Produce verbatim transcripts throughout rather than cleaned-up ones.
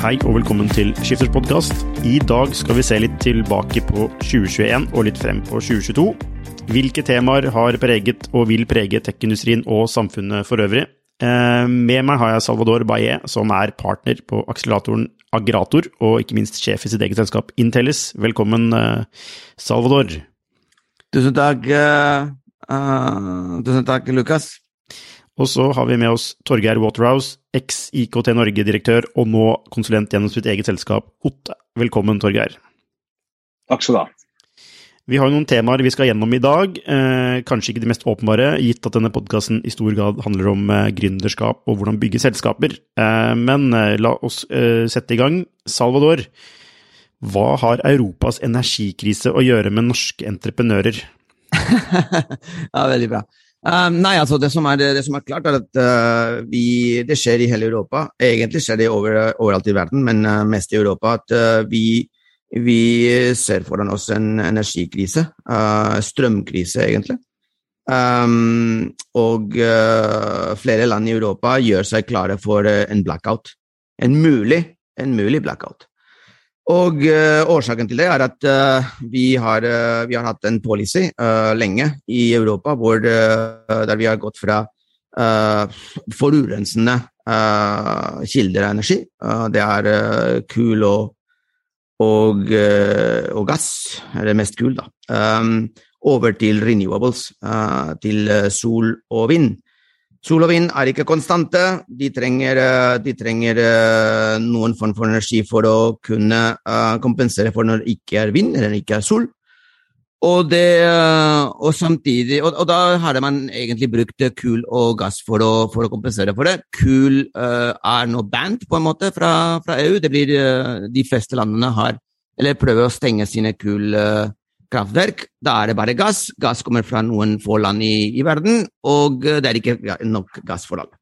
Hei og velkommen til Skifters podcast. I dag skal vi se litt tilbake på tjue tjueen og litt frem på tjue tjueto. Hvilke temaer har preget og vil prege tech-industrien og samfunnet for øvrig? Med meg har jeg Salvador Baye, som er partner på akseleratoren Agrator, og ikke minst sjef i sitt eget selskap Intellis. Velkommen, Salvador. Tusen takk, uh, uh, tusen takk, Lukas. Og så har vi med oss Torgeir Waterhouse, eks-I K T Norge-direktør, og nå konsulent gjennom sitt eget selskap Hotte. Velkommen, Torgeir. Takk skal du ha. Vi har noen temaer vi skal gjennom i dag, eh, kanskje ikke de mest åpenbare, gitt at denne podcasten i stor grad handler om eh, gründerskap og hvordan bygge selskaper. Eh, men eh, la oss eh, sette i gang. Salvador, hva har Europas energikrise å gjøre med norske entreprenører? Ja, veldig bra. Um, nei, altså det som er, det som er klart er at uh, vi, det skjer i hele Europa. Egentlig skjer det over, overalt i verden, men uh, mest i Europa at uh, vi, vi ser foran oss en energikrise, uh, strømkrise egentlig. Um, og uh, flere land i Europa gjør seg klare for uh, en blackout. En mulig, en mulig blackout. Og uh, årsaken til det er at uh, vi, har, uh, vi har hatt en policy uh, lenge i Europa hvor, uh, der vi har gått fra uh, forurensende uh, kilder av energi. Uh, det er uh, kull og, og, uh, og gass, eller mest kull da, um, over til renewables, uh, til uh, sol og vind. Sol og vind er ikke konstante, de trenger, de trenger uh, noen form for energi for å kunne uh, kompensere for når det ikke er vind eller ikke er sol. Og, det, uh, og samtidig, og, og da hadde man egentlig brukt kull og gass for å, for å kompensere for det. Kull uh, er nå banned på en måte fra, fra E U, det blir uh, de fleste landene har, eller prøver å stenge sine kull uh, kraftverk, da er det bare gass. Gass kommer fra noen få land i, i verden, og det er ikke nok gass for alle.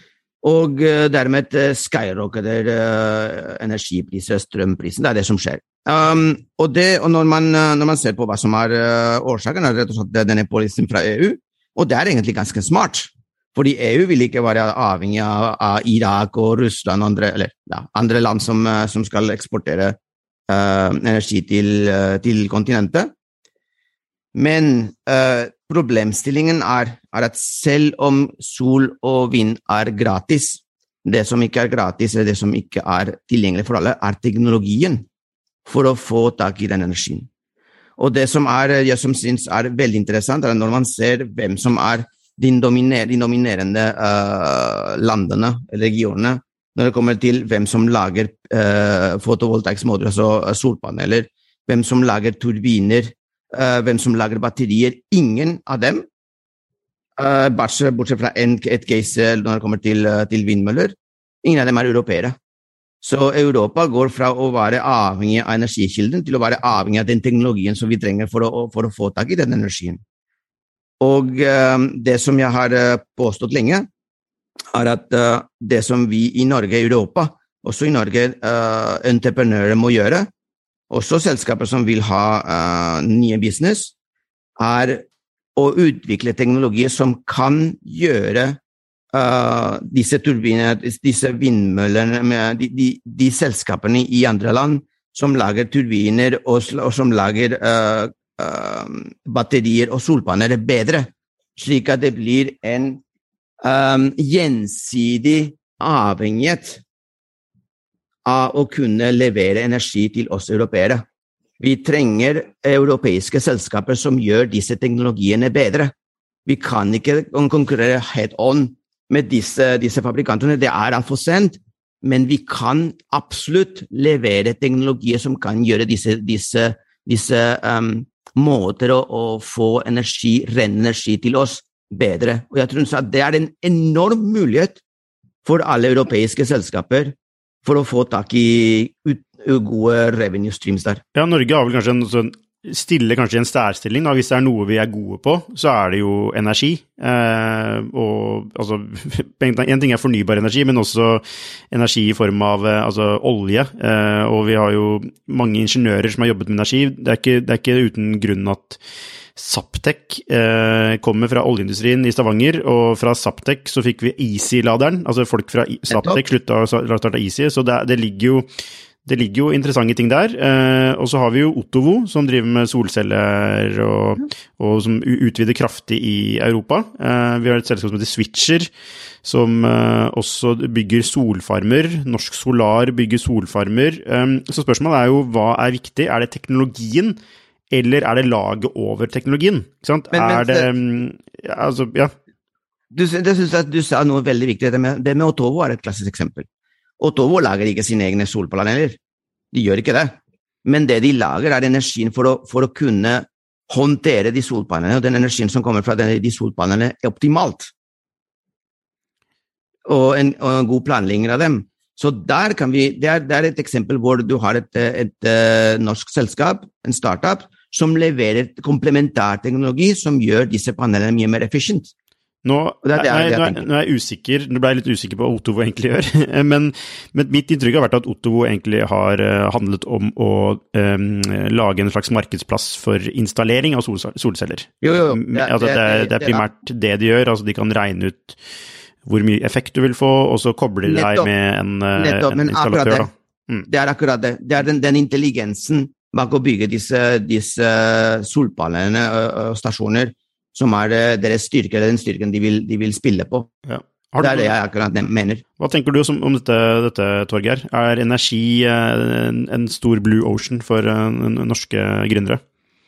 Og dermed skyrocketer uh, energipriser, strømprisen, det er det som skjer. Um, og det, og når man, når man ser på hva som er uh, årsaken, er det rett og slett denne policyen fra E U, og det er egentlig ganske smart, fordi E U vil ikke være avhengig av, av Irak og Russland, andre, eller ja, andre land som, som skal eksportere Uh, energi til, uh, til kontinentet. Men uh, problemstillingen er, er at selv om sol og vind er gratis, det som ikke er gratis, eller det som ikke er tilgjengelig for alle, er teknologien for å få tak i den energien. Og det som, er, jeg som synes er veldig interessant, er når man ser hvem som er de, dominer, de dominerende uh, landene, regionene, når det kommer til hvem som lager uh, fotovoltaiksmoduler, altså solpaneler, hvem som lager turbiner, uh, hvem som lager batterier, ingen av dem, uh, bortsett fra en, et case når det kommer til, uh, til vindmøller, ingen av dem er europeere. Så Europa går fra å være avhengig av energikilden til å være avhengig av den teknologien som vi trenger for å, for å få tak i den energien. Og uh, det som jeg har uh, påstått lenge, er at uh, det som vi i Norge og Europa, også i Norge, uh, entreprenører må gjøre, også selskaper som vil ha uh, nye business, er å utvikle teknologier som kan gjøre uh, disse turbiner, disse vindmøllene, med de, de, de selskapene i andre land som lager turbiner og, og som lager uh, uh, batterier og solpaneler bedre, slik at det blir en Um, gjensidig avhengighet av å kunne levere energi til oss europeere. Vi trenger europeiske selskaper som gjør disse teknologiene bedre. Vi kan ikke konkurrere head on med disse, disse fabrikantene. Det er alt for sent, men vi kan absolutt levere teknologier som kan gjøre disse, disse, disse um, måter å, å få energi, ren energi til oss bedre. Og jeg tror at det er en enorm mulighet for alle europeiske selskaper for å få tak i ut, gode revenue streams der. Ja, Norge har vel kanskje en sånn stille kanskje en særstilling da. Hvis det er noe vi er gode på, så er det jo energi. Eh, og altså, en ting er fornybar energi, men også energi i form av altså, olje. Eh, og vi har jo mange ingeniører som har jobbet med energi. Det er ikke, det er ikke uten grunn at Zaptec eh, kommer fra oljeindustrien i Stavanger, og fra Zaptec så fikk vi Easy-laderen, altså folk fra Zaptec sluttet å starte Easy, så det, det ligger jo Det ligger jo interessante ting der, eh, og så har vi jo Otovo, som driver med solceller og, og som utvider kraftig i Europa. Eh, vi har et selskap som heter Switcher, som eh, også bygger solfarmer. Norsk Solar bygger solfarmer. Eh, så spørsmålet er jo, hva er viktig? Er det teknologien, eller er det laget over teknologien? Ikke sant? Men, er det, ja, altså, ja. Du, det synes jeg at du sa noe veldig viktig. Det med, det med Otovo er et klassisk eksempel. Otovo lager ikke sine egne solpaneler. De gjør ikke det. Men det de lager er energien for å, for å kunne håndtere de solpanelene, og den energien som kommer fra de, de solpanelene er optimalt. Og en, og en god planlegging av dem. Så der kan vi, det er, det er et eksempel hvor du har et, et, et norsk selskap, en startup, som leverer komplementær teknologi som gjør disse panelene mye mer efficient. Nå, det er det jeg, nå, er, nå er jeg usikker, nå ble jeg litt usikker på hva Otovo egentlig gjør, men, men mitt inntrykk har vært at Otovo egentlig har handlet om å um, lage en slags markedsplass for installering av sol, solceller. Jo, jo, jo. Det, altså, det, det, det er primært det de gjør, altså de kan regne ut hvor mye effekt du vil få, og så kobler de deg med en, nettopp, en installatør. Det. Mm. det er akkurat det. Det er den, den intelligensen bak å bygge disse, disse solpanelene og stasjoner, som er deres styrke, eller den styrken de vil, de vil spille på. Ja. Det er det jeg akkurat mener. Hva tenker du om dette, dette Torgeir? Er energi en, en stor blue ocean for norske gründere?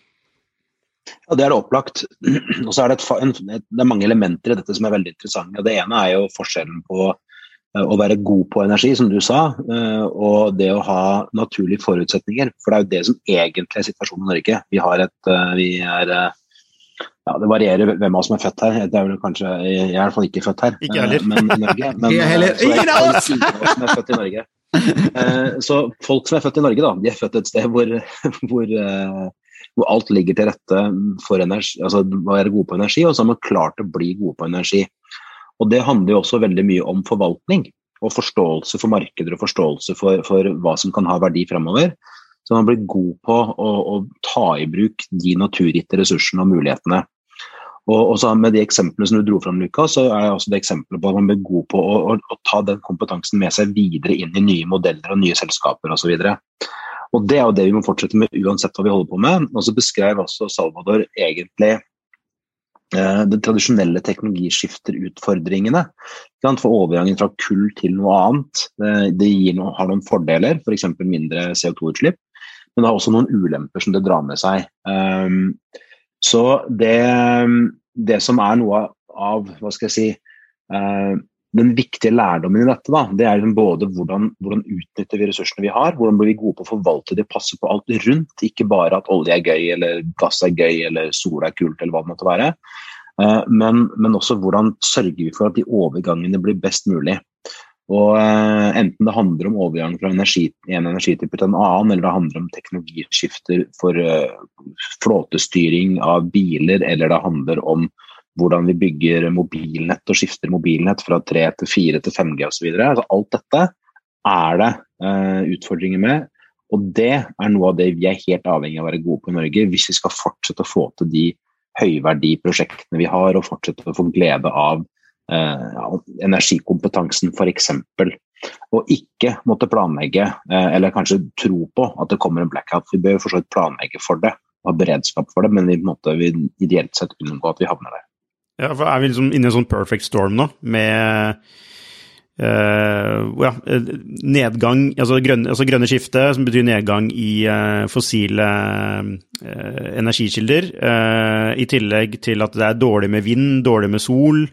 Ja, det er det opplagt. Og så er det, et, en, det er mange elementer i dette som er veldig interessante. Det ene er jo forskjellen på å være god på energi, som du sa, og det å ha naturlige forutsetninger. For det er jo det som egentlig er situasjonen i Norge. Vi har et, vi er Ja, det varierer hvem av oss som er født her. Det er vel kanskje, jeg er i hvert fall ikke født her. Ikke heller. Men i Norge. Men, ikke heller. Ingen av oss! Ingen av oss som er født i Norge. Så folk som er født i Norge, da, de er født et sted hvor, hvor, hvor alt ligger til rette for energi, altså å være gode på energi, og så har man klart å bli gode på energi. Og det handler jo også veldig mye om forvaltning, og forståelse for markeder, og forståelse for, for hva som kan ha verdi fremover. Så man blir god på å, å ta i bruk de naturgitte ressursene og mulighetene. Og, og så med de eksemplene som du dro frem, Lukas, så er det også det eksempelet på at man blir god på å, å, å ta den kompetansen med seg videre inn i nye modeller og nye selskaper og så videre. Og det er jo det vi må fortsette med uansett hva vi holder på med. Og så beskrev også Salvador egentlig eh, det tradisjonelle teknologiskifterutfordringene. For overgangen fra kull til noe annet, det, det gir noe, har noen fordeler, for eksempel mindre C O to utslipp, men det har også noen ulemper som det drar med seg. Um, Så det, det som er noe av, hva skal jeg si, uh, den viktige lærdommen i dette, da, det er både hvordan, hvordan utnytter vi ressursene vi har, hvordan blir vi gode på å forvalte det, passe på alt rundt, ikke bare at olje er gøy, eller gass er gøy, eller sol er kult, eller hva det måtte være, uh, men, men også hvordan sørger vi for at de overgangene blir best mulig. Og uh, enten det handler om overgang fra energi, en energitype til en annen, eller det handler om teknologiskifter for uh, flåtestyring av biler, eller det handler om hvordan vi bygger mobilnett og skifter mobilnett fra tre til fire til fem G og så videre. Altså, alt dette er det uh, utfordringer med, og det er noe av det vi er helt avhengig av å være gode på i Norge, hvis vi skal fortsette å få til de høyverdiprosjektene vi har, og fortsette å få glede av Uh, energikompetansen for eksempel, og ikke måtte planlegge uh, eller kanskje tro på at det kommer en blackout. Vi bør forstått planlegge for det, ha beredskap for det, men vi måtte vi ideelt sett unngå at vi havner der. Ja, for er vi liksom inne i en sånn perfect storm nå, med uh, ja, nedgang, altså grønne, altså grønne skifte, som betyr nedgang i uh, fossile uh, energikilder, uh, i tillegg til at det er dårlig med vind, dårlig med sol,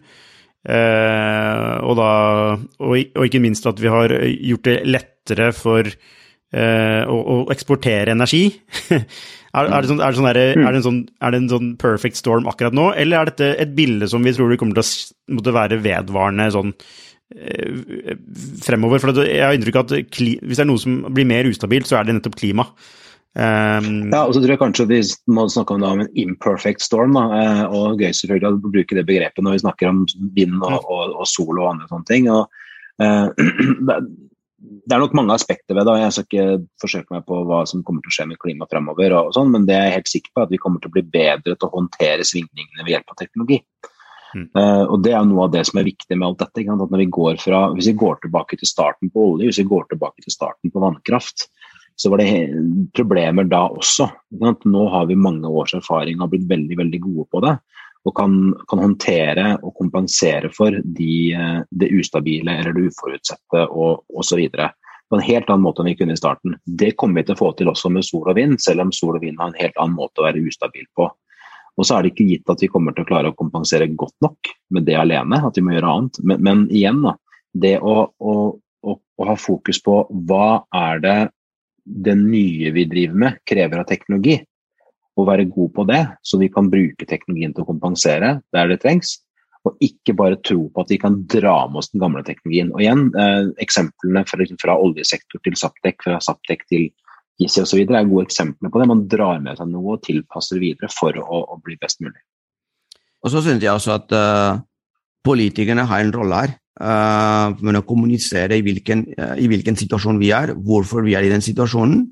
Uh, og, da, og, og ikke minst at vi har gjort det lettere for uh, å, å eksportere energi. er, er, det sånn, er, det sånn der, er, det en sånn, er det en sånn perfect storm akkurat nå, eller er dette et bilde som vi tror det kommer til å måtte være vedvarende sånn uh, fremover? For jeg har inntrykk av at kli, hvis det er noe som blir mer ustabilt, så er det nettopp klima. Um, ja, og så tror jeg kanskje vi må snakke om, da, om en imperfect storm, da, og gøy selvfølgelig å bruke det begrepet når vi snakker om vind og, og, og sol og andre sånne ting. Og, uh, det er nok mange aspekter ved det, og jeg skal ikke forsøke meg på hva som kommer til å skje med klima fremover, og sånn, men det er jeg helt sikker på at vi kommer til å bli bedre til å håndtere svingningene ved hjelp av teknologi. Mm. Uh, og det er noe av det som er viktig med alt dette, ikke sant? At når vi går fra, hvis vi går tilbake til starten på olje, hvis vi går tilbake til starten på vannkraft, så var det problemer da også. Ikke sant? Nå har vi mange års erfaring og har blitt veldig, veldig gode på det, og kan, kan håndtere og kompensere for de, det ustabile eller det uforutsette og, og så videre. På en helt annen måte enn vi kunne i starten. Det kommer vi til å få til også med sol og vind, selv om sol og vind har en helt annen måte å være ustabil på. Og så er det ikke gitt at vi kommer til å klare å kompensere godt nok med det alene, at vi må gjøre annet. Men, men igjen da, det å, å, å, å ha fokus på hva er det det nye vi driver med krever av teknologi, og være god på det, så vi kan bruke teknologien til å kompensere der det trengs, og ikke bare tro på at vi kan dra med oss den gamle teknologien. Og igjen, eh, eksemplene fra, fra oljesektor til Zaptec, fra Zaptec til Gizi og så videre, er gode eksempler på det. Man drar med seg noe og tilpasser videre for å, å bli best mulig. Og så synes jeg også at uh, politikerne har en rolle her, uh, med å kommunisere i hvilken, uh, i hvilken situasjon vi er, hvorfor vi er i den situasjonen,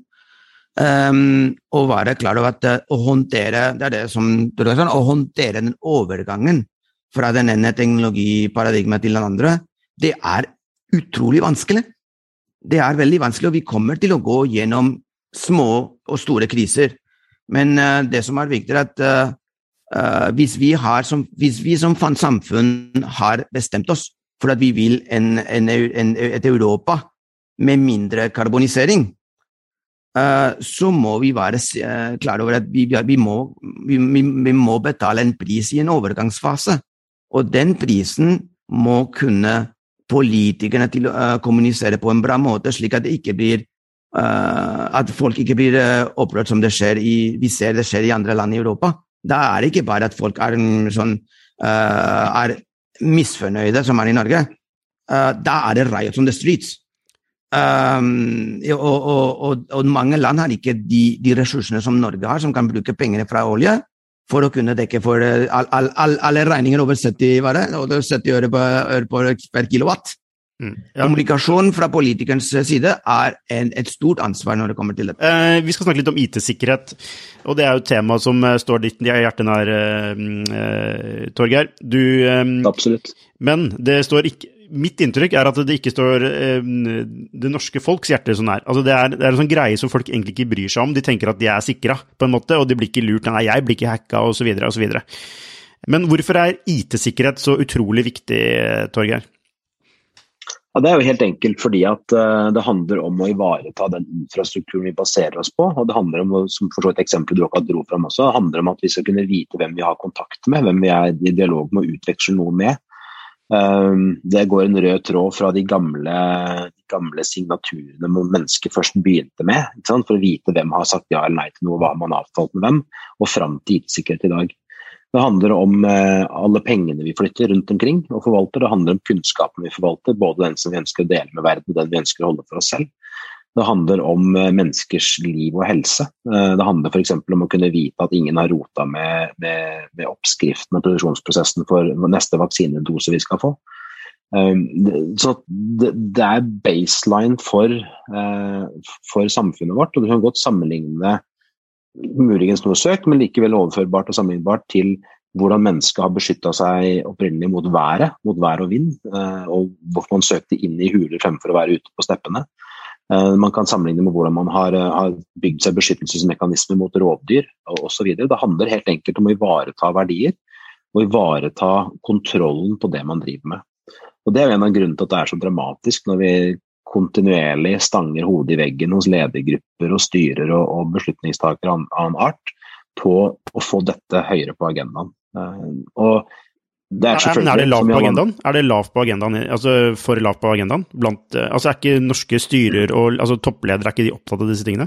um, og være klar over at uh, å håndtere, det er det som, det er sånn, å håndtere den overgangen fra den ene teknologiparadigmet til den andre, det er utrolig vanskelig. Det er veldig vanskelig, og vi kommer til å gå gjennom små og store kriser. Men uh, det som er viktig er at uh, uh, hvis, vi har som, hvis vi som samfunn har bestemt oss for at vi vil en, en, en, et Europa med mindre karbonisering, uh, så må vi være uh, klare over at vi, vi, må, vi, vi må betale en pris i en overgangsfase. Og den prisen må kunne politikerne til å uh, kommunisere på en bra måte, slik at det ikke blir uh, at folk ikke blir uh, opprørt som det skjer i, vi ser det skjer i andre land i Europa. Da er det ikke bare at folk er, sånn, uh, er misfornøyde som er i Norge. Uh, da er det riots on the streets. Um, og, og, og, og mange land har ikke de, de ressursene som Norge har, som kan bruke pengene fra olje, for å kunne dekke for all, all, all, alle regninger over sytti, var det? Over sytti øre per, per kilowatt. Mm, ja. Kommunikasjon fra politikernes side er en, et stort ansvar når det kommer til det. Eh, vi skal snakke litt om I T-sikkerhet, og det er jo et tema som står ditt hjerte nær, eh, Torgeir. Du, eh, Absolutt. Men det står ikke... Mitt inntrykk er at det ikke står eh, det norske folks hjerte sånn her. Altså det er, det er en sånn greie som folk egentlig ikke bryr seg om. De tenker at de er sikra på en måte, og de blir ikke lurt. Nei, jeg blir ikke hacka, og så videre, og så videre. Men hvorfor er I T-sikkerhet så utrolig viktig, Torgeir? Ja, det er jo helt enkelt fordi at uh, det handler om å ivareta den infrastrukturen vi baserer oss på, og det handler om, som for så et eksempel du akkurat dro frem også, det handler om at vi skal kunne vite hvem vi har kontakt med, hvem vi er i dialog med å utveksle noe med. Det går en rød tråd fra de gamle, de gamle signaturene mennesker først begynte med, ikke sant? For å vite hvem har sagt ja eller nei til noe, hva man har avtalt med hvem, og frem til I T-sikkerhet i dag. Det handler om alle pengene vi flytter rundt omkring og forvalter, det handler om kunnskapen vi forvalter, både den som vi ønsker å dele med verden og den vi ønsker å holde for oss selv. Det handler om menneskers liv og helse. Det handler for eksempel om å kunne vite at ingen har rota med, med, med oppskriften og produksjonsprosessen for neste vaksinedose vi skal få. Så det, det er baseline for, for samfunnet vårt, og du kan godt sammenligne muligens noe søk, men likevel overførbart og sammenlignbart til hvordan mennesker har beskyttet seg opprinnelig mot været, mot vær og vind, og hvorfor man søkte inn i huler fremfor å være ute på steppene. Man kan sammenligne med hvordan man har, har bygd seg beskyttelsesmekanismer mot rovdyr og så videre. Det handler helt enkelt om å ivareta verdier og ivareta kontrollen på det man driver med. Og det er en av grunnene til at det er så dramatisk når vi kontinuerlig stanger hodet i veggen hos ledergrupper og styrer og, og beslutningstakere av annen art på å få dette høyere på agendaen. Og Det er, er, er det lavt på agendaen? Er det lavt på agendaen, altså for lavt på agendaen? Blant, altså er ikke norske styrer og altså toppledere, er ikke de opptatt av disse tingene?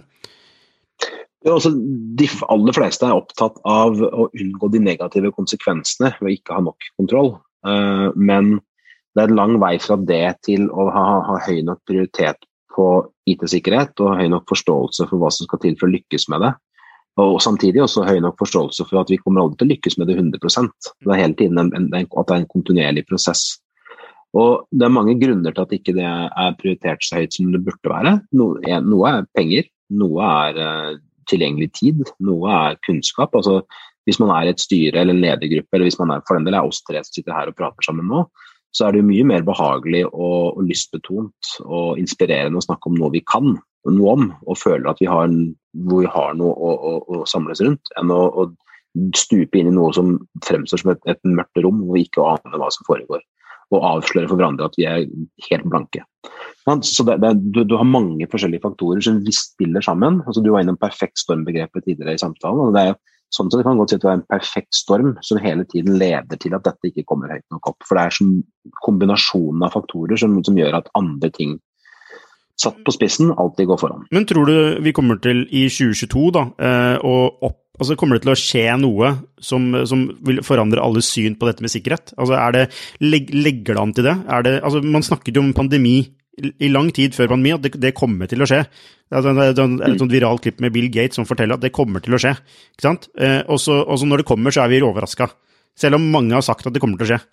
Ja, altså, de aller fleste er opptatt av å unngå de negative konsekvensene ved å ikke ha nok kontroll. Uh, men det er en lang vei fra det til å ha, ha høy nok prioritet på I T-sikkerhet og høy nok forståelse for hva som skal til for å lykkes med det. Og samtidig også høy nok forståelse for at vi kommer aldri til å lykkes med det hundre prosent. Det er hele tiden en, en, at det er en kontinuerlig prosess. Og det er mange grunner til at ikke det er prioritert så høyt som det burde være. Noe, noe er penger, noe er uh, tilgjengelig tid, noe er kunnskap. Altså, hvis man er i et styre eller en ledergruppe, eller hvis man er for den del er oss tre som sitter her og prater sammen nå, så er det jo mye mer behagelig og, og lystbetont og inspirerende å snakke om noe vi kan, noe om, og føler at vi har, hvor vi har noe å, å, å samles rundt, enn å, å stupe inn i noe som fremstår som et, et mørkt rom, hvor vi ikke aner hva som foregår, og avsløre for hverandre at vi er helt blanke. Så det, det, du, du har mange forskjellige faktorer som vi spiller sammen. Altså, du var innom perfekt stormbegrepet tidligere i samtalen, og det er sånn at det kan godt si at det er en perfekt storm som hele tiden leder til at dette ikke kommer høyt nok opp. For det er sånn kombinasjonen av faktorer som, som gjør at andre ting satt på spissen alltid går foran. Men tror du vi kommer til i tjue tjueto da, og opp, altså kommer det til å skje noe som, som vil forandre alles syn på dette med sikkerhet? Altså er det, leg, legger det an til det? Er det altså, man snakket jo om pandemi i lang tid før pandemi, at det, det kommer til å skje. Det er et sånt viralt klipp med Bill Gates som forteller at det kommer til å skje. Ikke sant? Eh, og så når det kommer, så er vi overrasket. Selv om mange har sagt at det kommer til å skje.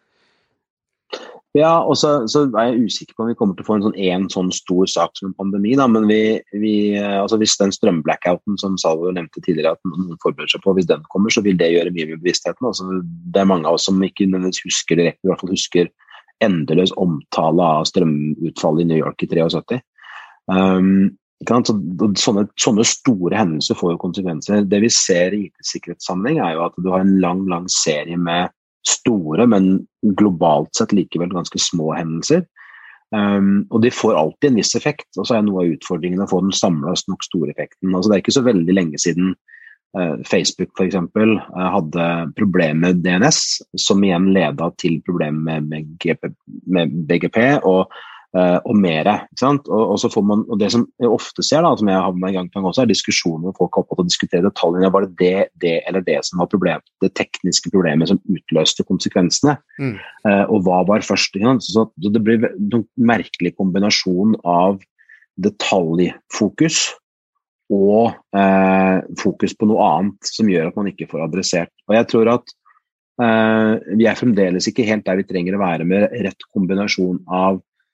Ja, og så, så er jeg usikker på om vi kommer til å få en sånn, en sånn stor sak som en pandemi, da, men vi, vi, altså hvis den strømblackouten som Salvo nevnte tidligere, at noen forbereder seg på, hvis den kommer, så vil det gjøre mye med bevisstheten. Altså, det er mange av oss som ikke nødvendigvis husker direkte, i hvert fall husker endeløs omtale av strømutfallet i New York i syttitre. Um, så, sånne, sånne store hendelser får jo konsekvenser. Det vi ser i I T-sikkerhetssammenheng er jo at du har en lang, lang serie med store, men globalt sett likevel ganske små hendelser. Um, og de får alltid en viss effekt, og så er noe av utfordringen å få den samlet nok store effekten. Altså, det er ikke så veldig lenge siden uh, Facebook for eksempel uh, hadde problemer med D N S, som igjen ledet til problemer med, med, G P, med B G P og Uh, og mere, ikke sant? Og, og, så får man, og det som jeg ofte ser, da, som jeg har med meg i gang på en gang også, er diskusjoner hvor folk har opptatt å diskutere detaljene. Var det det, det eller det som var problemet, det tekniske problemet som utløste konsekvensene? Mm. Uh, og hva var først? Ikke sant? Så, så det blir en merkelig kombinasjon av detaljfokus og uh, fokus på noe annet som gjør at man ikke får adressert. Og jeg tror at uh, vi er fremdeles ikke helt der vi trenger å være med rett kombinasjon av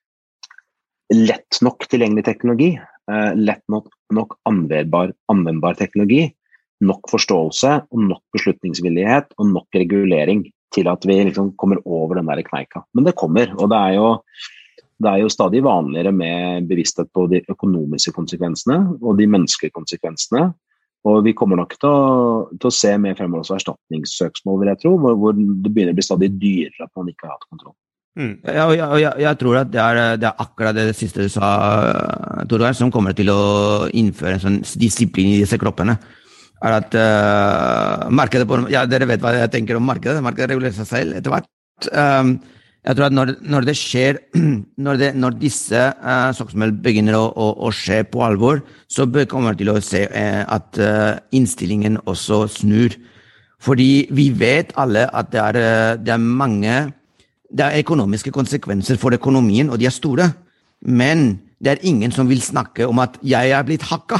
lett nok tilgjengelig teknologi, eh, lett nok, nok anvendbar, anvendbar teknologi, nok forståelse og nok beslutningsvillighet og nok regulering til at vi liksom kommer over den der kneika. Men det kommer, og det er jo, det er jo stadig vanligere med bevissthet på de økonomiske konsekvensene og de menneskelige konsekvensene, og vi kommer nok til å, til å se mer fremover også erstatningssøksmål, vil jeg tro, hvor, hvor det begynner å bli stadig dyrere at man ikke har hatt kontroll. Mm. Ja, og jeg, jeg, jeg tror at det er, det er akkurat det siste du sa, Torgeir, som kommer til å innføre en sånn disiplin i disse kroppene. Er at uh, markedet på, ja, dere vet hva jeg tenker om markedet, markedet regulerer seg selv etter hvert. Um, jeg tror at når, når det skjer, når, det, når disse uh, saksmål begynner å, å, å skje på alvor, så kommer vi til å se uh, at uh, innstillingen også snur. Fordi vi vet alle at det er, uh, det er mange Det er økonomiske konsekvenser for økonomien, og de er store. Men det er ingen som vil snakke om at jeg er blitt hakka.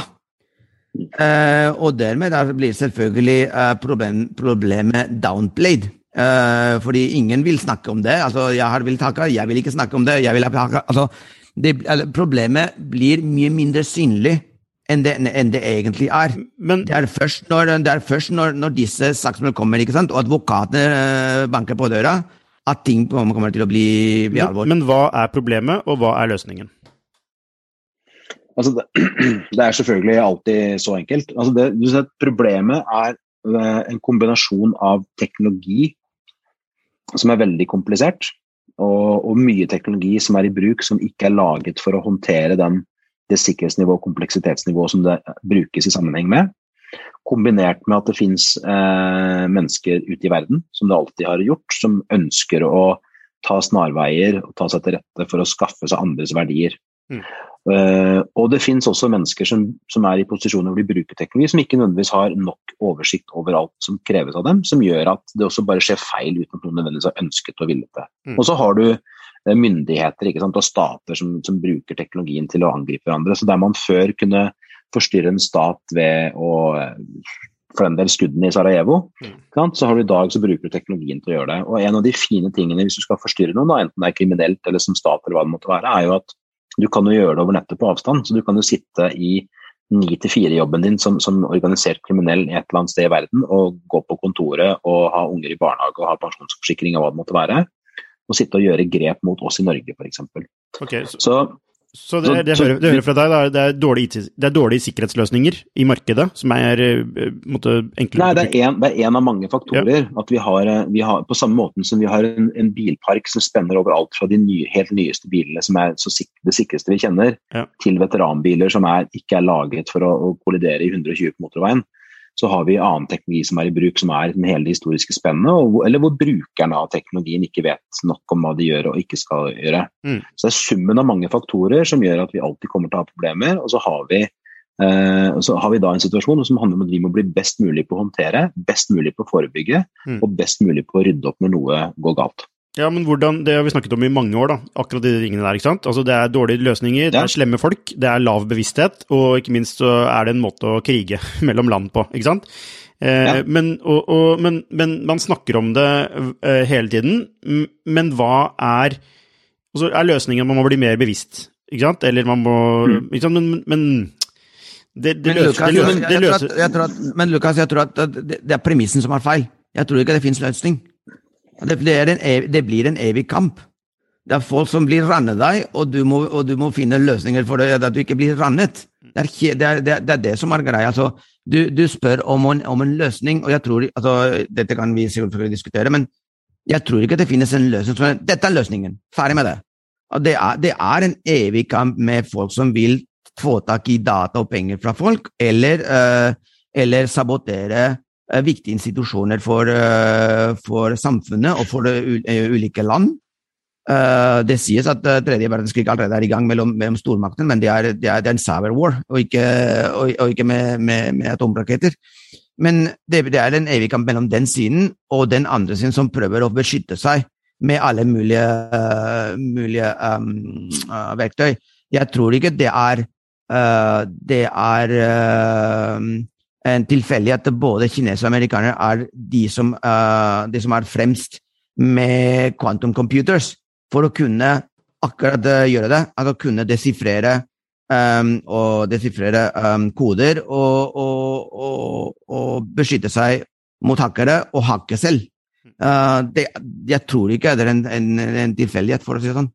Uh, og dermed blir selvfølgelig uh, problem, problemet downplayed. Uh, fordi ingen vil snakke om det. Altså, jeg har blitt hakka, jeg vil ikke snakke om det. Jeg vil ha hakka. Altså, det, problemet blir mye mindre synlig enn det, enn det egentlig er. Men det er først når, det er først når, når disse saksmål kommer, ikke sant? Og advokatene uh, banker på døra, at ting kommer til å bli, bli alvorlig. Men, men hva er problemet, og hva er løsningen? Altså, det, det er selvfølgelig alltid så enkelt. Altså det, du ser, problemet er en kombinasjon av teknologi som er veldig komplisert, og, og mye teknologi som er i bruk, som ikke er laget for å håndtere den, det sikkerhetsnivå og kompleksitetsnivå som det brukes i sammenheng med. Kombinert med at det finnes eh, mennesker ute i verden, som det alltid har gjort, som ønsker å ta snarveier og ta seg til rette for å skaffe seg andres verdier. Mm. Uh, og det finnes også mennesker som, som er i posisjoner hvor de bruker teknologi, som ikke nødvendigvis har nok oversikt over alt som kreves av dem, som gjør at det også bare skjer feil uten at noen nødvendigvis har ønsket og villet det. Mm. Og så har du uh, myndigheter, ikke sant, og stater som, som bruker teknologien til å angripe hverandre, så der man før kunne forstyrre en stat ved å for den del skuddene i Sarajevo, mm. så har du i dag så bruker du teknologien til å gjøre det. Og en av de fine tingene hvis du skal forstyrre noen, da, enten det er kriminelt eller som stat eller hva det måtte være, er jo at du kan jo gjøre det over nettet på avstand, så du kan jo sitte i ni til fire jobben din som, som organisert kriminell i et eller annet sted i verden, og gå på kontoret og ha unger i barnehage og ha pensjonsforsikring av hva det måtte være, og sitte og gjøre grep mot oss i Norge, for eksempel. Okay, så... så Så det, det, hører, det hører fra deg, det er, dårlige, det er dårlige sikkerhetsløsninger i markedet, som er måtte, enkle? Nei, det er, en, det er en av mange faktorer. Ja. At vi har, vi har, på samme måte som vi har en, en bilpark som spenner over alt fra de nye, helt nyeste bilene, som er så sik det sikreste vi kjenner, ja. Til veteranbiler som er, ikke er laget for å, å kollidere i hundre og tjue på motorveien. Så har vi annen teknologi som er i bruk, som er den hele historiske spennet, og, eller hvor brukerne av teknologien ikke vet nok om hva de gjør og ikke skal gjøre. Mm. Så det er summen av mange faktorer som gjør at vi alltid kommer til å ha problemer, og så har vi, eh, så har vi da en situasjon som handler om at vi må bli best mulig på å håndtere, best mulig på å forebygge, mm. og best mulig på å rydde opp når noe går galt. Ja, men hvordan, det har vi snakket om i mange år da, akkurat de tingene der, ikke sant? Altså det er dårlige løsninger, det er slemme folk, det er lav bevissthet, og ikke minst så er det en måte å krige mellom land på, ikke sant? Eh, ja. men, og, og, men, men man snakker om det eh, hele tiden, men hva er, altså er løsningen at man må bli mer bevisst, ikke sant? Eller man må, mm. ikke sant, men, men det, det løser, men, Lukas, det løser, det løser. Jeg tror at, men Lukas, jeg tror at det, det er premissen som er feil. Jeg tror ikke det finnes løsning. Det, det, er en evig, det blir en evig kamp. Det er folk som blir rannet deg, og du må, og du må finne løsninger for det, at du ikke blir rannet. Det er det, er, det, er, det, er det som er greia. Altså, du, du spør om en, om en løsning, og jeg tror, altså, dette kan vi selvfølgelig diskutere, men jeg tror ikke det finnes en løsning. Så dette er løsningen. Ferdig med det. Og det er, det er en evig kamp med folk som vil få tak i data og penger fra folk, eller, uh, eller sabotere viktige institusjoner for, for samfunnet og for ulike land. Det sies at tredje verdenskrig allerede er i gang mellom, mellom stormakten, men det er, det er, det er en cyber war, og ikke, og, og ikke med, med, med atomraketter. Men det, det er en evig kamp mellom den siden og den andre siden som prøver å beskytte seg med alle mulige, uh, mulige um, uh, verktøy. Jeg tror ikke det er, uh, det er uh, en tilfeldighet at både kinesere og amerikanere er de som, uh, de som er fremst med quantum computers for å kunne akkurat uh, gjøre det, at å kunne desifrere um, og desifrere um, koder og, og, og, og beskytte seg mot hackere og hacke selv. Uh, det, jeg tror ikke det er en, en, en tilfeldighet, for å si det sånn.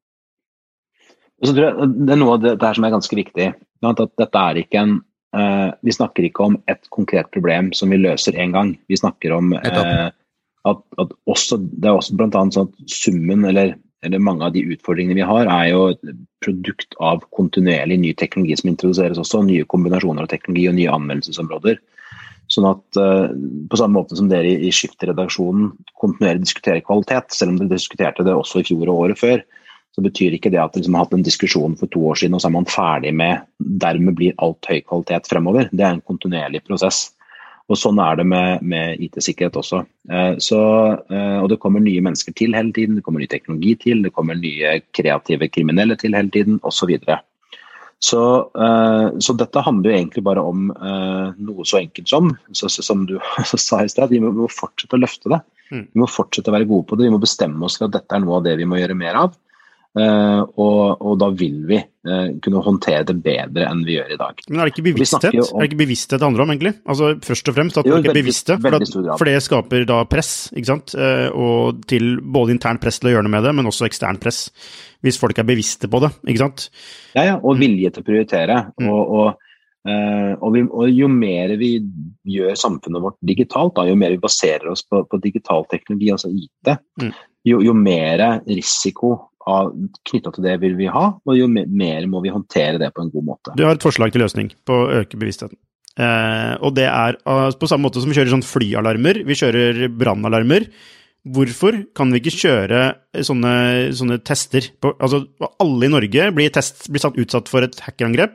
Så tror jeg, det er noe av det, det her som er ganske viktig, at dette er ikke en Uh, vi snakker ikke om et konkret problem som vi løser en gang. Vi snakker om uh, at, at også, det er også blant annet sånn at summen, eller, eller mange av de utfordringene vi har, er jo et produkt av kontinuerlig ny teknologi som introduseres også, nye kombinasjoner av teknologi og nye anvendelsesområder. Sånn at uh, på samme måte som dere i, i Skift-redaksjonen kontinuerlig diskuterer kvalitet, selv om dere diskuterte det også i fjor og året før, så betyr ikke det at dere har hatt en diskusjon for to år siden, og så er man ferdig med, dermed blir alt høy kvalitet fremover. Det er en kontinuerlig prosess. Og sånn er det med, med I T-sikkerhet også. Eh, så, eh, og det kommer nye mennesker til hele tiden, det kommer ny teknologi til, det kommer nye kreative kriminelle til hele tiden, og så videre. Så, eh, så dette handler jo egentlig bare om eh, noe så enkelt som, så, som du sa i sted, vi må, vi må fortsette å løfte det. Vi må fortsette å være gode på det, vi må bestemme oss for at dette er noe av det vi må gjøre mer av. Uh, og, og da vil vi uh, kunne håndtere det bedre enn vi gjør i dag. Men er det ikke bevissthet? Om... Er det ikke bevissthet det handler om egentlig? Altså først og fremst at jo, folk er bevisste, for, at, for det skaper da press, ikke sant? Uh, og til både intern press til å gjøre noe med det, men også ekstern press, hvis folk er bevisste på det, ikke sant? Ja, ja, og vilje til å prioritere, mm. og, og, uh, og, vi, og jo mer vi gjør samfunnet vårt digitalt, da, jo mer vi baserer oss på, på digital teknologi, altså I T, mm. jo, jo mer risiko knyttet til det vil vi ha, og jo mer må vi håndtere det på en god måte. Du har et forslag til løsning på å øke bevisstheten. Eh, og det er uh, på samme måte som vi kjører sånn flyalarmer, vi kjører brannalarmer. Hvorfor kan vi ikke kjøre sånne, sånne tester? På, altså, alle i Norge blir, test, blir satt, utsatt for et hackerangrep,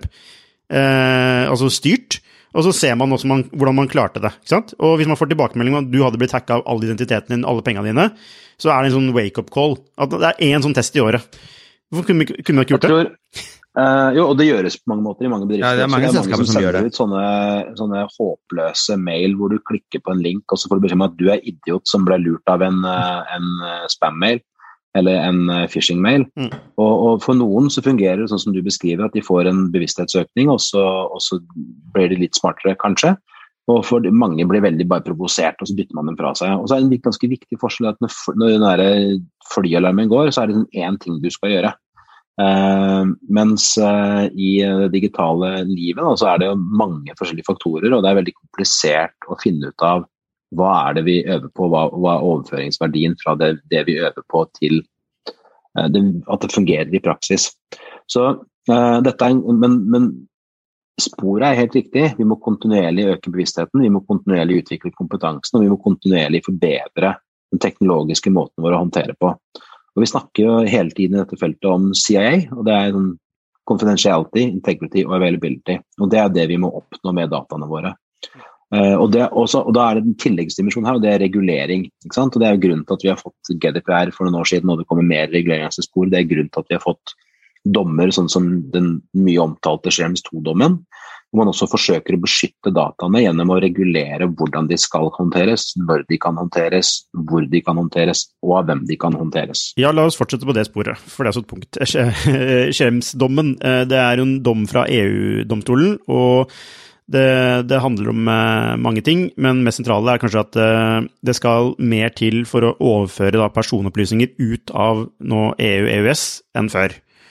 eh, altså styrt, og så ser man også man, hvordan man klarte det, ikke sant? Og hvis man får tilbakemelding om at du hadde blitt hacket av alle identiteten din, alle pengene dine, så er det en sånn wake-up call, at det er en sånn test i året. Hvorfor kunne vi ikke gjort det? Jeg tror, Uh, jo, og det gjøres på mange måter i mange bedrifter. Ja, det er mange så det er selskaper mange som, som gjør sender det. ut sånne, sånne håpløse mail hvor du klikker på en link, og så får du beskjed om at du er idiot som ble lurt av en, en spam-mail eller en phishing-mail. Mm. Og, og for noen så fungerer det sånn som du beskriver, at de får en bevissthetsøkning, og så, og så blir de litt smartere, kanskje. Og for mange blir veldig bare provosert, og så bytter man dem fra seg. Og så er det en ganske viktig forskjell at når, når den der flyalarmen går, så er det sånn én ting du skal gjøre. Uh, mens uh, i det digitale livet da, så er det jo mange forskjellige faktorer, og det er veldig komplisert å finne ut av hva er det vi øver på, hva, hva er overføringsverdien fra det, det vi øver på til uh, det, at det fungerer i praksis. Så uh, dette er, men, men sporet er helt riktig. Vi må kontinuerlig øke bevisstheten, vi må kontinuerlig utvikle kompetansen, og vi må kontinuerlig forbedre den teknologiske måten vår å håndtere på. Og vi snakker jo hele tiden i dette feltet om C I A, og det er sånn confidentiality, integrity og availability. Og det er det vi må oppnå med dataene våre. Uh, og, det også, og da er det en tilleggsdimensjon her, og det er regulering. Ikke sant? Og det er jo grunnen til at vi har fått G D P R for noen år siden, og det kommer mer reguleringsspor. Det er grunnen til at vi har fått dommer, sånn som den mye omtalte Schrems to-dommen, hvor man også forsøker å beskytte dataene gjennom å regulere hvordan de skal håndteres, når de kan håndteres, hvor de kan håndteres, og av hvem de kan håndteres. Ja, la oss fortsette på det sporet, for det er så et punkt. Schrems-dommen, det er en dom fra E U-domstolen, og det, det handler om mange ting, men mest sentrale er kanskje at det skal mer til for å overføre da, personopplysninger ut av nå E U-E U S enn før.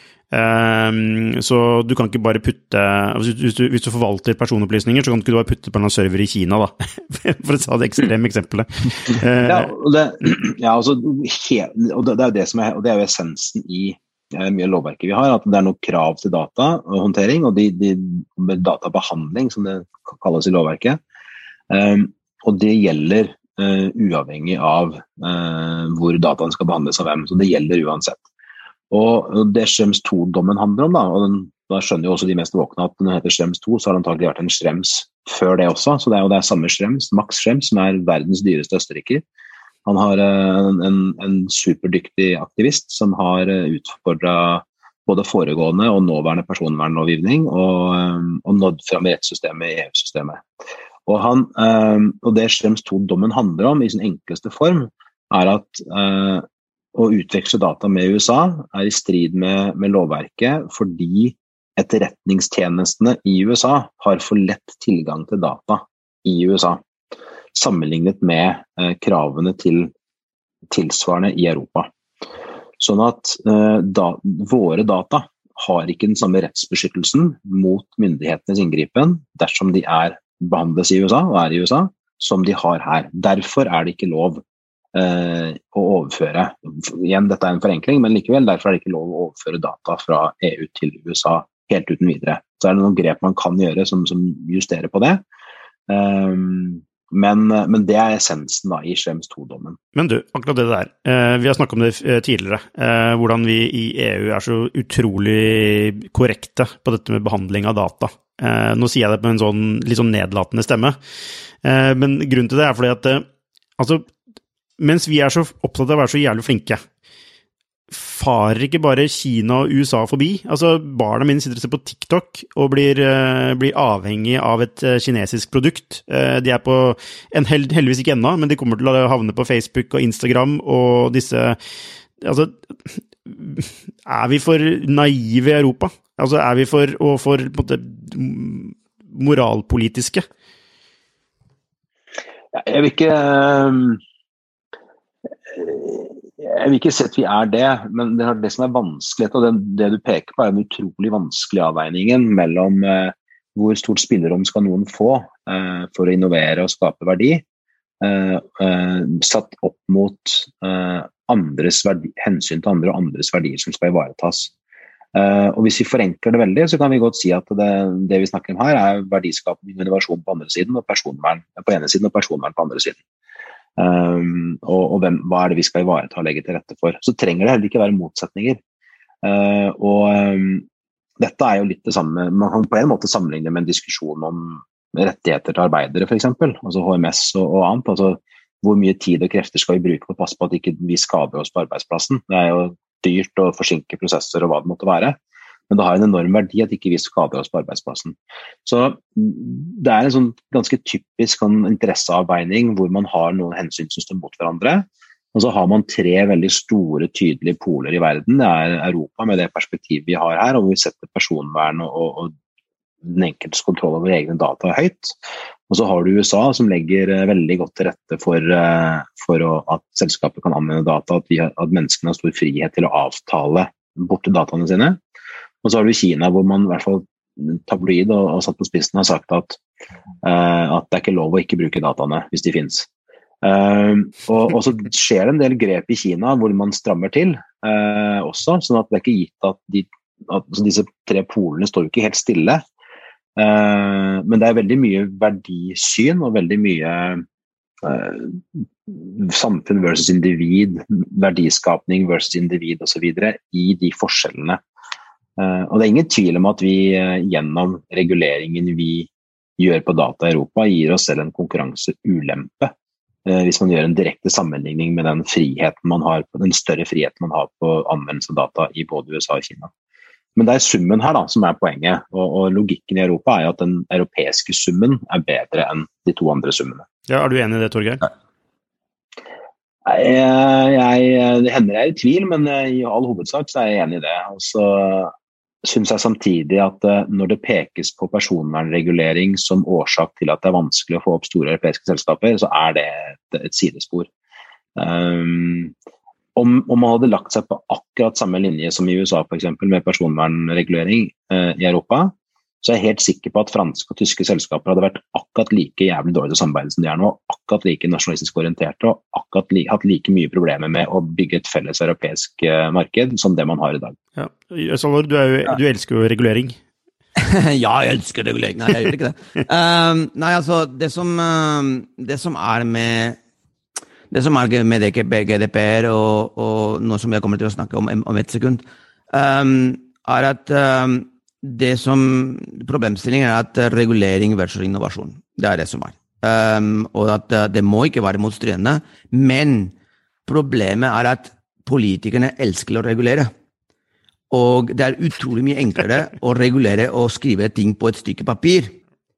Um, så du kan ikke bare putte hvis du, hvis du forvalter personopplysninger, så kan du ikke bare putte på en server i Kina da for å ta det ekstreme eksempelet. uh, ja, og det, ja, altså, he, og det, det er jo det som er, og det er jo essensen i uh, mye lovverket vi har, at det er noen krav til datahåndtering og de, de, databehandling som det kalles i lovverket, um, og det gjelder uh, uavhengig av uh, hvor dataen skal behandles av hvem, så det gjelder uansett. Og det Schrems to-dommen handler om da, og den, da skjønner jo også de mest våkne at når den heter Schrems to, så har det antagelig vært en Schrems før det også, så det er jo det er samme Schrems, Max Schrems, som er verdens dyreste østerriker. Han har en, en, en superdyktig aktivist som har utfordret både foregående og nåværende personvernlovgivning og, og nådd frem i rettssystemet i E U-systemet. Og, han, og det Schrems to-dommen handler om i sin enkleste form er at å utveksle data med U S A er i strid med, med lovverket fordi etterretningstjenestene i U S A har for lett tilgang til data i U S A, sammenlignet med eh, kravene til tilsvarende i Europa. Sånn at eh, da, våre data har ikke den samme rettsbeskyttelsen mot myndighetenes inngripen dersom de er behandles i U S A og er i U S A, som de har her. Derfor er det ikke lov å overføre, igjen dette er en forenkling, men likevel derfor er det ikke lov å overføre data fra E U til U S A helt uten videre. Så er det noen grep man kan gjøre som, som justerer på det, um, men, men det er essensen da i Schrems to-dommen. Men du, akkurat det der, uh, vi har snakket om det tidligere, uh, hvordan vi i E U er så utrolig korrekte på dette med behandling av data. Uh, nå sier jeg det på en sånn litt sånn nedlatende stemme, uh, men grunnen til det er fordi at uh, altså mens vi er så opptatt av å være så jævlig flinke, farer ikke bare Kina og U S A forbi? Altså, barna mine sitter og ser på TikTok og blir, uh, blir avhengig av et uh, kinesisk produkt. Uh, de er på, en held, heldigvis ikke ennå, men de kommer til å havne på Facebook og Instagram og disse, altså, er vi for naive i Europa? Altså, er vi for, og for, på en måte, moralpolitiske? Jeg vil ikke... Um Jeg vil ikke si at vi er det, men det, det som er vanskelig, og det, det du peker på er en utrolig vanskelig avveiningen mellom eh, hvor stort spillerom skal noen få eh, for å innovere og skape verdi, eh, eh, satt opp mot eh, andres verdi, hensyn til andre og andres verdier som skal ivaretas. Eh, og hvis vi forenkler det veldig, så kan vi godt si at det, det vi snakker om her er verdiskapning og innovasjon på andre siden, og personvern på ene siden og personvern på andre siden. Um, og, og hvem, hva er det vi skal ivareta og legge til rette for. Så trenger det heller ikke være motsetninger. Uh, og um, dette er jo litt det samme, man kan på en måte sammenligne med en diskusjon om rettigheter til arbeidere for eksempel, altså H M S og, og annet. Altså hvor mye tid og krefter skal vi bruke på å passe på at ikke vi skader oss på arbeidsplassen. Det er jo dyrt å forsinke prosesser og hva det måtte være. men det har en enorm verdi at ikke vi skader oss på arbeidsplassen. Så det er en sånn ganske typisk sånn interesseavveining hvor man har noen hensyn som står mot hverandre, og så har man tre veldig store, tydelige poler i verden. Det er Europa med det perspektivet vi har her, og hvor vi setter personvern og, og, og den enkeltes kontroll over egne data høyt. Og så har du U S A som legger veldig godt til rette for, for å, at selskapet kan anvende data, at, vi, at menneskene har stor frihet til å avtale bort dataene sine. Og så har du Kina hvor man i hvert fall tabloid og, og satt på spissen har sagt at, uh, at det er ikke lov å ikke bruke dataene hvis de finnes. Uh, og, og så skjer det en del grep i Kina hvor man strammer til uh, også, sånn at det er ikke gitt at, de, at altså disse tre polene står jo ikke helt stille. Uh, men det er veldig mye verdisyn og veldig mye uh, samfunn versus individ, verdiskapning versus individ og så videre i de forskjellene. Uh, og det er ingen tvil om at vi uh, gjennom reguleringen vi gjør på data i Europa gir oss selv en konkurranseulempe uh, hvis man gjør en direkte sammenligning med den friheten man har, den større friheten man har på anvendelse av data i både U S A og Kina. Men det er summen her da, som er poenget, og, og logikken i Europa er at den europeiske summen er bedre enn de to andre summene. Ja, er du enig i det, Torgeir? Jeg, jeg, det hender jeg er i tvil, men i all hovedsak så er jeg enig i det. Og så synes jeg samtidig at når det pekes på personvernregulering som årsak til at det er vanskelig å få opp store europeiske selskaper, så er det et, et sidespor. Um, Om, om man hadde lagt seg på akkurat samme linje som i U S A for eksempel, med personvernregulering eh, i Europa, så er jeg helt sikker på at franske og tyske selskaper hadde vært akkurat like jævlig dårlig til samarbeid som de er nå, akkurat like nasjonalistisk orienterte og akkurat li, hatt like mye problemer med å bygge et felles europeisk eh, marked som det man har i dag. Ja. Salvador, du, er jo, du elsker jo regulering. Ja, jeg elsker regulering. Nei, jeg gjør ikke det. Um, nei, altså, det som, um, det som er med Det som er med G D P R og, og noe som jeg kommer til å snakke om om et sekund, um, er at um, det som problemstillingen er at regulering versus innovasjon. Det er det som er. Um, og at det må ikke være motstridende, men problemet er at politikerne elsker å regulere. Og det er utrolig mye enklere å regulere og skrive ting på et stykke papir,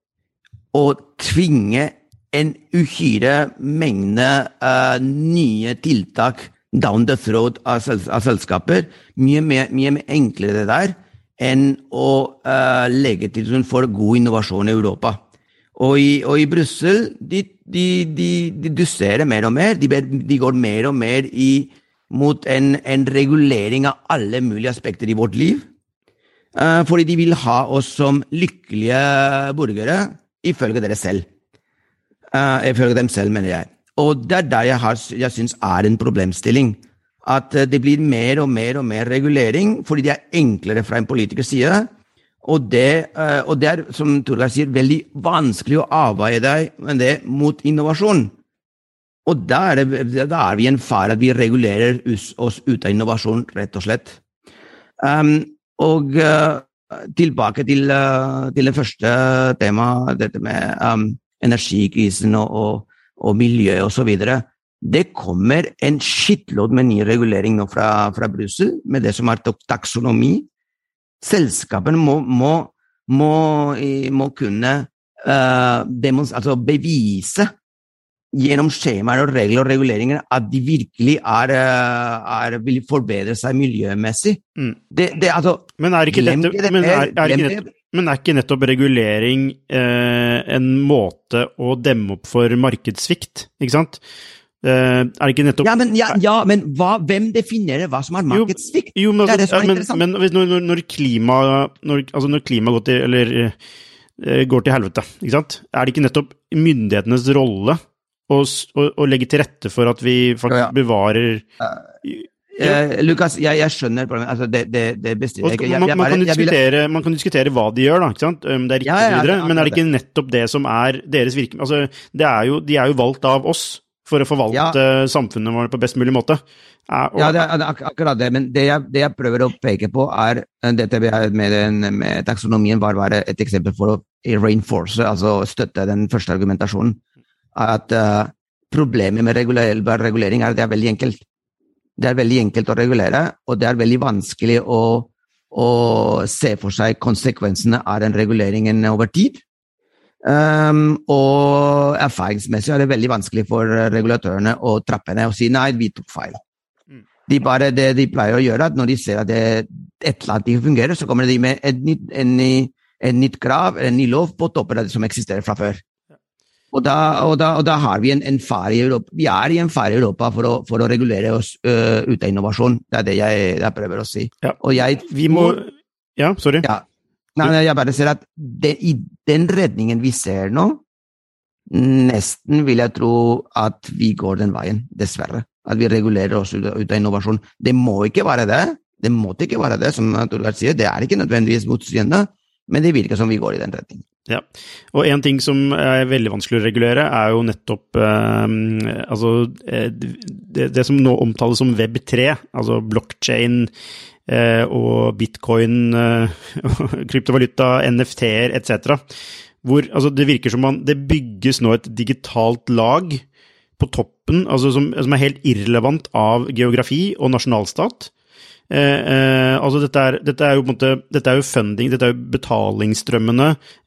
og tvinge en uhyre mengde uh, nye tiltak down the throat av, sels av selskaper, mye, mye, mye enklere det der enn å uh, legge til grunn for god innovasjon i Europa. Og i, og i Brussel, de, de, de, de dusserer mer og mer, de, de går mer og mer i, mot en, en regulering av alle mulige aspekter i vårt liv, uh, fordi de vil ha oss som lykkelige borgere, ifølge dere selv. Uh, ifølge dem selv, mener jeg. Og det er der jeg, har, jeg synes er en problemstilling. At uh, det blir mer og mer og mer regulering, fordi det er enklere fra en politikers side. Og det, uh, og det er, som Torgeir sier, veldig vanskelig å avveie deg med det mot innovasjon. Og da er, det, da er vi en fare at vi regulerer oss, oss ut av innovasjon, rett og slett. Um, og uh, tilbake til, uh, til det første temaet, dette med um, energikrisen og, og, og miljø og så videre. Det kommer en shitload med ny regulering nå fra, fra Brussel, med det som er taksonomi. Selskapene må, må, må, må kunne uh, demons, altså bevise gjennom skjemaer og regler og reguleringer at de virkelig er, er, vil forbedre seg miljømessig. Mm. Det, det, altså, men er ikke dette, det, men er, er ikke dette Men er ikke nettopp regulering eh, en måte å demme opp for markedssvikt, ikke sant? Eh, er det ikke nettopp... Ja, men, ja, ja, men hva, hvem definerer hva som er markedssvikt? Jo, jo, men, det er det som er men, interessant. Men når, når klima, når, altså når klima går til, eller, eh, går til helvete, ikke sant? Er det ikke nettopp myndighetenes rolle å, å, å legge til rette for at vi faktisk ja, ja. bevarer... Uh. Uh, Lukas, jeg, jeg skjønner problemet, altså det, det, det bestiller jeg ikke. Man, man, kan diskutere, man kan diskutere hva de gjør da, ikke sant? Um, det er riktig ja, ja, ja, videre, men er det ikke nettopp det som er deres virke? Altså, det er jo, de er jo valgt av oss for å forvalte ja. samfunnet vårt på best mulig måte. Uh, og, ja, det er ak akkurat det, men det jeg, det jeg prøver å peke på er, dette med, den, med taksonomien var bare et eksempel for å reinforce, altså støtte den første argumentasjonen, at uh, problemet med regulering, regulering er at det er veldig enkelt. Det er veldig enkelt å regulere, og det er veldig vanskelig å, å se for seg konsekvensene av den reguleringen over tid. Um, og erfaringsmessig er det veldig vanskelig for regulatørene å trappe ned og si nei, vi tok feil. De bare, det de pleier å gjøre, at når de ser at det, et eller annet ikke fungerer, så kommer de med et nytt, en, en nytt krav, en ny lov på toppen av det som eksisterer fra før. Og da, og da, og da har vi en, en fare i Europa. Vi er i en fare i Europa for å, for å regulere oss uh, ut av innovasjon. Det er det jeg, jeg prøver å si. Ja. Og jeg, vi må... Ja, sorry. Ja. Nei, jeg bare ser at det, i den redningen vi ser nå, nesten vil jeg tro at vi går den veien, dessverre. At vi regulerer oss ut, ut av innovasjon. Det må ikke være det. Det må ikke være det, som Torvald sier. Det er ikke nødvendigvis motstridende, men det virker som vi går i den retningen. Ja, og en ting som er veldig vanskelig å regulere er jo nettopp eh, altså, eh, det, det som nå omtales som web tre, altså blockchain eh, og bitcoin, eh, kryptovaluta, N F T-er, et cetera. Hvor altså, det virker som man, det bygges nå et digitalt lag på toppen, altså som, som er helt irrelevant av geografi og nasjonalstat. Eh, eh, altså dette er, dette er jo på en måte, dette er jo funding, dette er jo betalingsstrømmene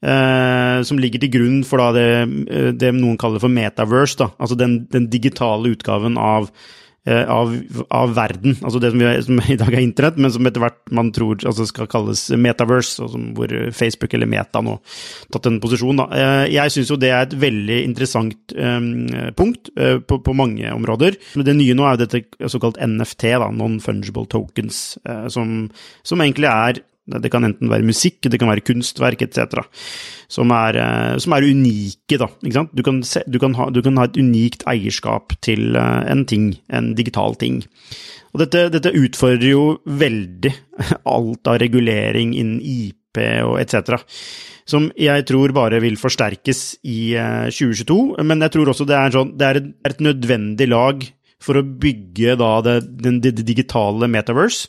eh, som ligger til grunn for da det, det noen kaller for metaverse, da, altså den, den digitale utgaven av, eh, av, av verden, altså det som, vi, som i dag er internett, men som etter hvert man tror altså skal kalles metaverse, altså hvor Facebook eller Meta nå tatt en posisjon. Da. Eh, jeg synes jo det er et veldig interessant eh, punkt eh, på, på mange områder. Det nye nå er jo dette såkalt N F T, da, non-fungible tokens, eh, som, som egentlig er, det kan enten være musikk, det kan være kunstverk, et cetera, som er, som er unike, da, ikke sant? Du kan, se, du, kan ha, du kan ha et unikt eierskap til en ting, en digital ting. Og dette, dette utfordrer jo veldig alt av regulering innen I P og et cetera, som jeg tror bare vil forsterkes i tjue tjueto, men jeg tror også det er, sånn, det er et, et nødvendig lag for å bygge da det, det, det digitale metaverse.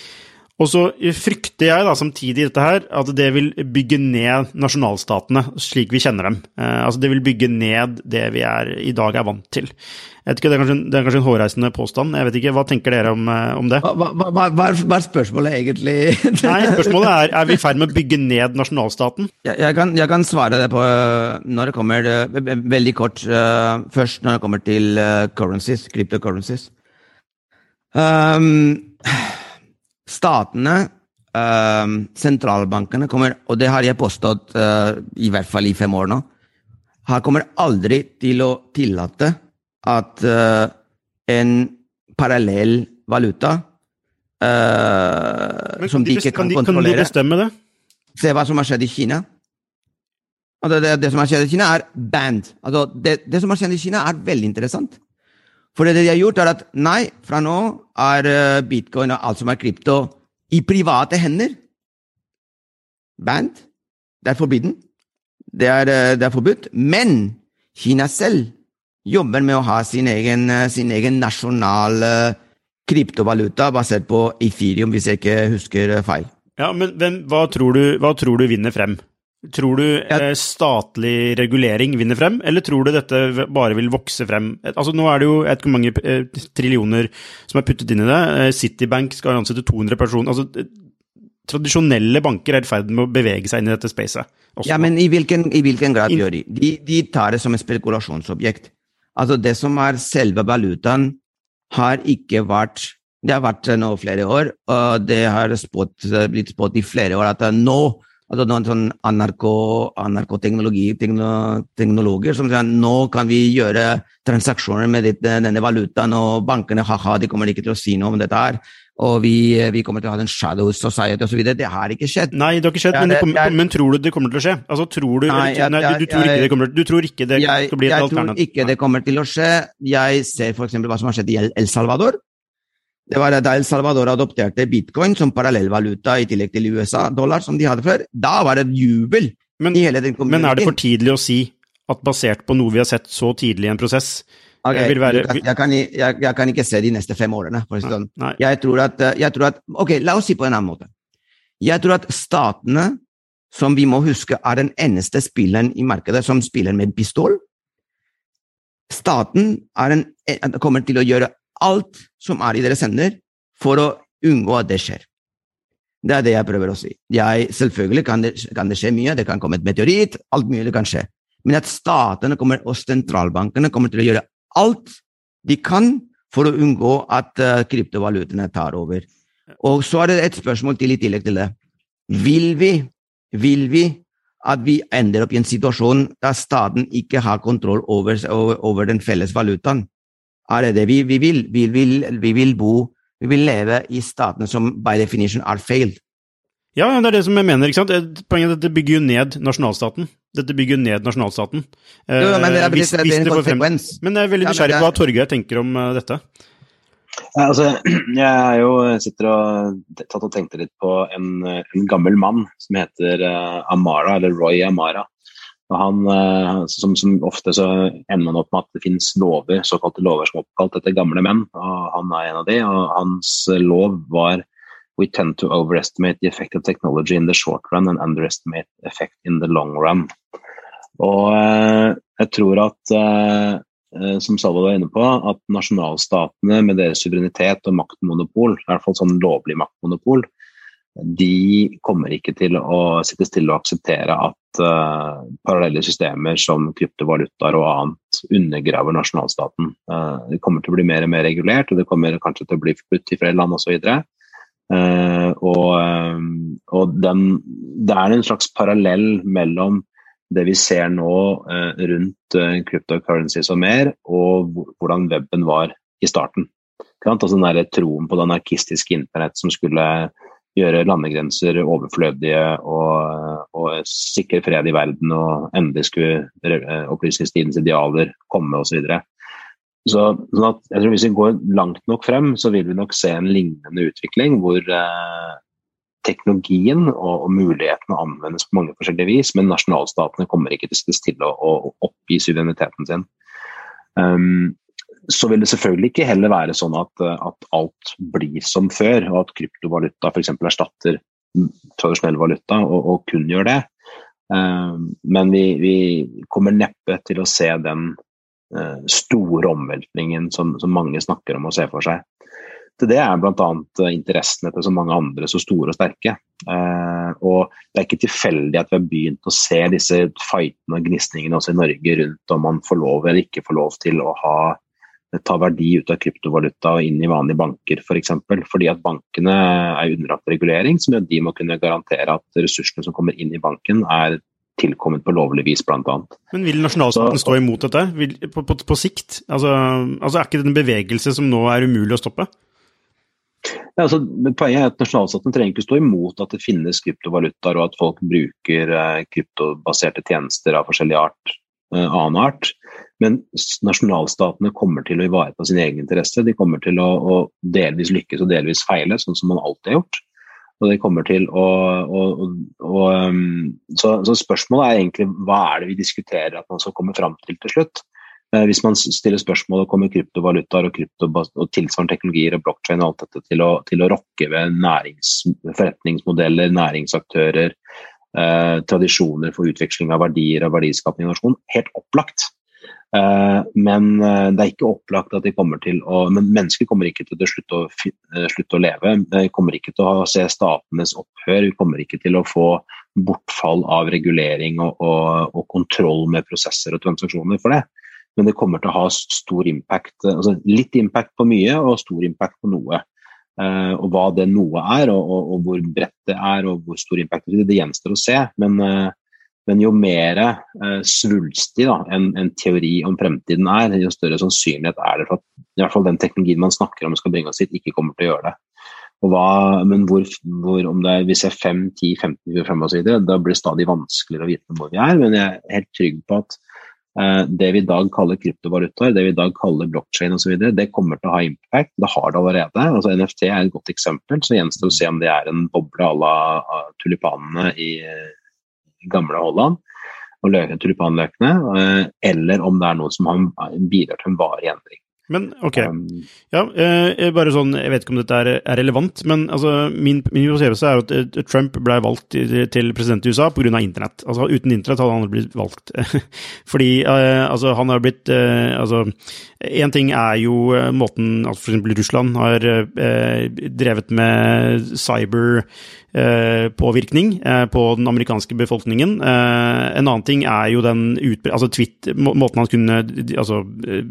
Og så frykter jeg da samtidig dette her, at det vil bygge ned nasjonalstatene slik vi kjenner dem. Eh, altså det vil bygge ned det vi er, i dag er vant til. Jeg vet ikke, det er kanskje, det er kanskje en hårreisende påstand, jeg vet ikke, hva tenker dere om, om det? Hva, hva, hva, hva er spørsmålet egentlig? Nei, spørsmålet er, er vi i ferd med å bygge ned nasjonalstaten? Jeg, jeg, kan, jeg kan svare det på når det kommer, veldig kort, uh, først når det kommer til uh, currencies, cryptocurrencies. Um, Statene, uh, sentralbankene kommer, og det har jeg påstått uh, i hvert fall i fem år nå, har kommer aldri til å tillate at uh, en parallell valuta uh, som de ikke kan, kan de, kontrollere. Kan de bestemme det? Se hva som har skjedd i Kina. Altså det, det som har skjedd i Kina er banned. Altså det, det som har skjedd i Kina er veldig interessant. For det de har gjort er at, nei, fra nå er bitcoin og alt som er krypto i private hender. Banned. Det er forbidden. Det er, det er forbudt. Men Kina selv jobber med å ha sin egen, sin egen nasjonale kryptovaluta basert på Ethereum, hvis jeg ikke husker feil. Ja, men hvem, hva, tror du, hva tror du vinner frem? Tror du eh, statlig regulering vinner frem, eller tror du dette bare vil vokse frem? Altså nå er det jo, jeg vet ikke hvor mange eh, trillioner som er puttet inn i det. Eh, Citibank skal ansette to hundre personer. Altså eh, tradisjonelle banker er i ferd med å bevege seg inn i dette spacet. Også. Ja, men i hvilken, i hvilken grad gjør de? de? De tar det som en spekulasjonsobjekt. Altså det som er selve valutaen har ikke vært, det har vært nå flere år, og det har spått, blitt spått i flere år at nå altså noen sånn anarko-teknologi, teknologer som sier nå kan vi gjøre transaksjoner med dette, denne valutaen, og bankene, haha, de kommer ikke til å si noe om dette her, og vi, vi kommer til å ha en shadow society og så videre. Det har ikke skjedd. Nei, det har ikke skjedd, ja, det, men, kommer, jeg, men tror du det kommer til å skje? Altså, tror du, nei, jeg, nei, du, du, tror jeg, ikke du tror ikke det kommer til å bli et alternativ? Jeg tror ikke det kommer til å skje. Jeg ser for eksempel hva som har skjedd i El Salvador. Det var da El Salvador adopterte bitcoin som parallellvaluta i tillegg til U S A-dollar som de hadde før. Da var det jubel men, i hele den kommunen. Men er det for tidlig å si at basert på noe vi har sett så tidlig i en prosess, okay, vil være... jeg, kan, jeg, jeg kan ikke se de neste fem årene. For sånn. jeg, tror at, jeg tror at, ok, la oss si på en annen måte. Jeg tror at statene, som vi må huske, er den eneste spilleren i markedet som spiller med pistol. Staten er en, kommer til å gjøre alt som er i deres hender for å unngå at det skjer. Det er det jeg prøver å si. Jeg, selvfølgelig kan det, kan det skje mye, det kan komme et meteoritt, alt mulig kan skje. Men at statene kommer, og sentralbankene kommer til å gjøre alt de kan for å unngå at uh, kryptovalutene tar over. Og så er det et spørsmål til i tillegg til det. Vil vi, vil vi at vi ender opp i en situasjon der staten ikke har kontroll over, over, over den felles valutaen? Er det det vi, vi vil? Vi vil, vi vil bo Vi vil leve i statene som by definition er failed. Ja, det er det som jeg mener, ikke sant? Poenget er at dette bygger jo ned nasjonalstaten. Dette bygger jo ned nasjonalstaten. Jo, men det er, hvis, det er, hvis det er en konsekvens. Frem... Men jeg er veldig nysgjerrig på hva Torgeir tenker om uh, dette. Ja, altså, jeg er jo sitter og tatt og tenkte litt på en, en gammel mann som heter uh, Amara, eller Roy Amara. Og han, uh, som, som ofte så ender man opp med at det finnes lover, såkalte lover som er oppkalt etter gamle menn, og han er en av de, og hans lov var We tend to overestimate the effect of technology in the short run and underestimate the effect in the long run. Og uh, jeg tror at, uh, som Salvador var inne på, at nasjonalstatene med deres suverenitet og maktmonopol, i hvert fall sånn lovlig maktmonopol, de kommer ikke til å sitte stille og akseptere at uh, parallelle systemer som kryptovalutaer og annet undergraver nasjonalstaten. Uh, det kommer til å bli mer og mer regulert, og det kommer kanskje til å bli forbudt i flere land og så videre. Uh, og, um, og den, det er en slags parallell mellom det vi ser nå uh, rundt uh, cryptocurrencies og mer, og hvordan webben var i starten. Altså den der troen på det anarkistiske internett som skulle gjøre landegrenser overflødige og, og sikre fred i verden, og endelig skulle opplysningstidens idealer komme og så videre. Så, sånn at jeg tror hvis vi går langt nok frem, så vil vi nok se en lignende utvikling hvor eh, teknologien og, og mulighetene anvendes på mange forskjellige vis, men nasjonalstatene kommer ikke til å sitte stille og, og oppgi suvereniteten sin. Um, så vil det selvfølgelig ikke heller være sånn at, at alt blir som før, og at kryptovaluta for eksempel erstatter tradisjonell valuta og, og kun gjør det. Um, men vi, vi kommer neppe til å se den uh, store omveltningen som, som mange snakker om å se for seg. Til det er blant annet interessene til så mange andre så store og sterke. Uh, og det er ikke tilfeldig at vi har begynt å se disse fightene og gnistningene også i Norge rundt om man får lov eller ikke får lov til å ha ta verdi ut av kryptovaluta og inn i vanlige banker, for eksempel, fordi at bankene er underlagt regulering, som gjør at de må kunne garantere at ressursene som kommer inn i banken er tilkommet på lovlig vis, blant annet. Men vil nasjonalstaten stå imot dette vil, på, på, på sikt? Altså, altså er ikke det en bevegelse som nå er umulig å stoppe? Ja, altså, poenget er at nasjonalstaten trenger ikke stå imot at det finnes kryptovalutaer og at folk bruker eh, kryptobaserte tjenester av forskjellig art, eh, annen art. Men nasjonalstatene kommer til å ivareta sin egen interesse. De kommer til å, å delvis lykkes og delvis feile, sånn som man alltid har gjort. Og det kommer til å... å, å, å um, så, så spørsmålet er egentlig, hva er det vi diskuterer at man skal komme frem til til slutt? Eh, hvis man stiller spørsmål og kommer kryptovalutaer og, krypto, og tilsvarende teknologier og blockchain og alt dette til å, til å rokke ved nærings, forretningsmodeller, næringsaktører, eh, tradisjoner for utveksling av verdier og verdiskapning i nasjon, helt opplagt. Uh, men uh, det er ikke opplagt at de kommer til å, men mennesker kommer ikke til å slutte å, uh, slutte å leve, de kommer ikke til å se statenes opphør, vi kommer ikke til å få bortfall av regulering og, og, og kontroll med prosesser og transaksjoner for det, men det kommer til å ha stor impact, altså litt impact på mye og stor impact på noe, uh, og hva det noe er og, og, og hvor bredt det er og hvor stor impact det er, det gjenstår å se, men uh, Men jo mer eh, svulstig da, en, en teori om fremtiden er, jo større sannsynlighet er det for at i hvert fall den teknologien man snakker om skal bringe oss hit, ikke kommer til å gjøre det. Og hva, men hvor, hvor, om det er, hvis jeg er fem, ti, femten år frem og så videre, da blir det stadig vanskeligere å vite hvor vi er, men jeg er helt trygg på at eh, det vi i dag kaller kryptovalutaer, det vi i dag kaller blockchain og så videre, det kommer til å ha impact, det har det allerede. Altså N F T er et godt eksempel, så gjenstår å se om det er en boble à la tulipanene i gamle Holland og tulipanløkene, eller om det er noe som bidrar til en varig endring. Men, ok. Ja, eh, bare sånn, jeg vet ikke om dette er, er relevant, men altså, min, min opplevelse er at eh, Trump ble valgt til, til president i U S A på grunn av internett. Altså, uten internett hadde han blitt valgt. Fordi, eh, altså, han har blitt, eh, altså, en ting er jo eh, måten, altså for eksempel Russland har eh, drevet med cyber eh, påvirkning eh, på den amerikanske befolkningen. Eh, en annen ting er jo den utbre- altså, tweet, må, måten han kunne, altså, eh,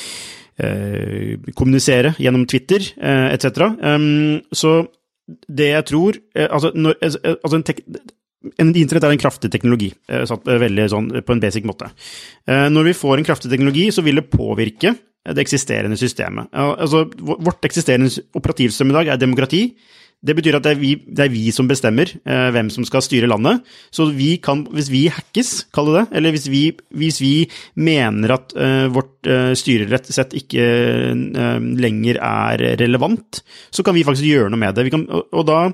Eh, kommunisere gjennom Twitter, eh, et cetera. Um, så det jeg tror, eh, altså, når, altså en, tek, en internett er en kraftig teknologi, eh, satt veldig sånn på en basic måte. Eh, når vi får en kraftig teknologi, så vil det påvirke det eksisterende systemet. Eh, altså, vårt eksisterende operativsystem i dag er demokrati. Det betyr at det er vi, det er vi som bestemmer eh, hvem som skal styre landet. Så vi kan, hvis vi hackes, kall det det, eller hvis vi, hvis vi mener at eh, vårt eh, styre rett og slett ikke eh, lenger er relevant, så kan vi faktisk gjøre noe med det. Vi kan, og, og da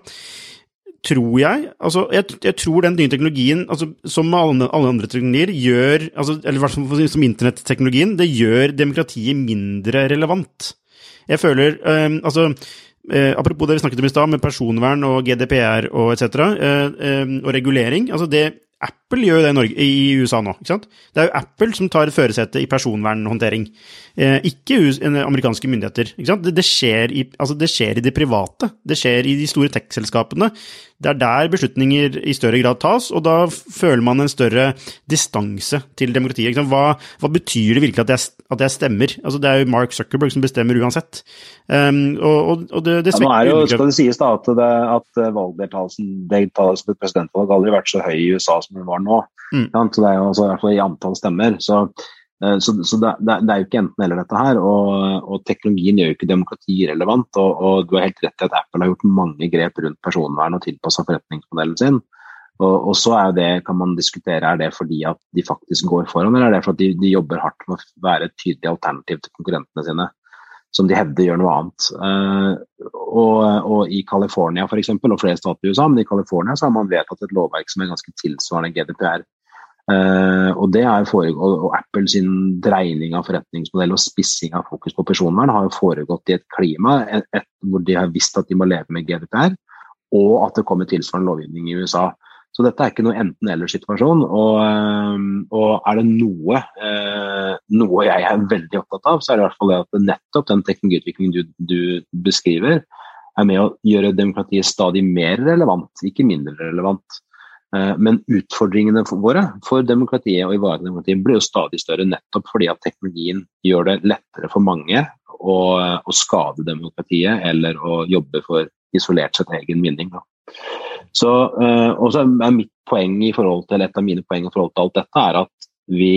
tror jeg, altså jeg, jeg tror den nye teknologien, altså som alle, alle andre teknologier, gjør, altså, eller i hvert fall som internetteknologien, det gjør demokratiet mindre relevant. Jeg føler, eh, altså Eh, apropos det vi snakket om i sted, med personvern og G D P R og et cetera, eh, eh, og regulering, altså det Apple gjør det i, Norge, i U S A nå, ikke sant? Det er jo Apple som tar førersetet i personvernhåndtering, eh, ikke US, amerikanske myndigheter, ikke sant? Det, det, skjer i, altså det skjer i det private, det skjer i de store tech-selskapene, det er der beslutninger i større grad tas, og da føler man en større distanse til demokratiet, ikke sant? Hva, hva betyr det virkelig at jeg, at jeg stemmer? Altså det er jo Mark Zuckerberg som bestemmer uansett. Um, og, og det, det ja, nå er jo, skal det sies da, at, det, at valgdeltagelsen deltagelsen på presidentvalg aldri vært så høy i U S A som det var nå. Mm. Ja, så det er jo altså, i hvert fall i antall stemmer. Så, så, så det, det er jo ikke enten eller dette her, og, og teknologien gjør jo ikke demokrati relevant, og, og du har helt rett i at Apple har gjort mange grep rundt personvern og tilpasset forretningsmodellen sin. Og, og så er jo det, kan man diskutere, er det fordi at de faktisk går foran, eller er det fordi de, de jobber hardt med å være et tydelig alternativ til konkurrentene sine, som de hevder gjør noe annet. Uh, og, og i California for eksempel, og flere stater i U S A, men i California så har man vedtatt et lovverk som er ganske tilsvarende G D P R. Uh, og det er foregått, og, og Apple sin dreining av forretningsmodell og spissing av fokus på personvern har jo foregått i et klima et, et, hvor de har visst at de må leve med G D P R, og at det kommer tilsvarende lovgivning i U S A. Så dette er ikke noe enten-eller-situasjon, og, og er det noe, eh, noe jeg er veldig opptatt av, så er det i hvert fall det at nettopp den teknologiutviklingen du, du beskriver er med å gjøre demokratiet stadig mer relevant, ikke mindre relevant. Eh, men utfordringene for våre for demokratiet og ivareta demokratiet blir jo stadig større nettopp fordi at teknologien gjør det lettere for mange å, å skade demokratiet eller å jobbe for isolert sett egen vinning, da. Så, uh, og så er mitt poeng i forhold til, et av mine poeng i forhold til alt dette er at vi,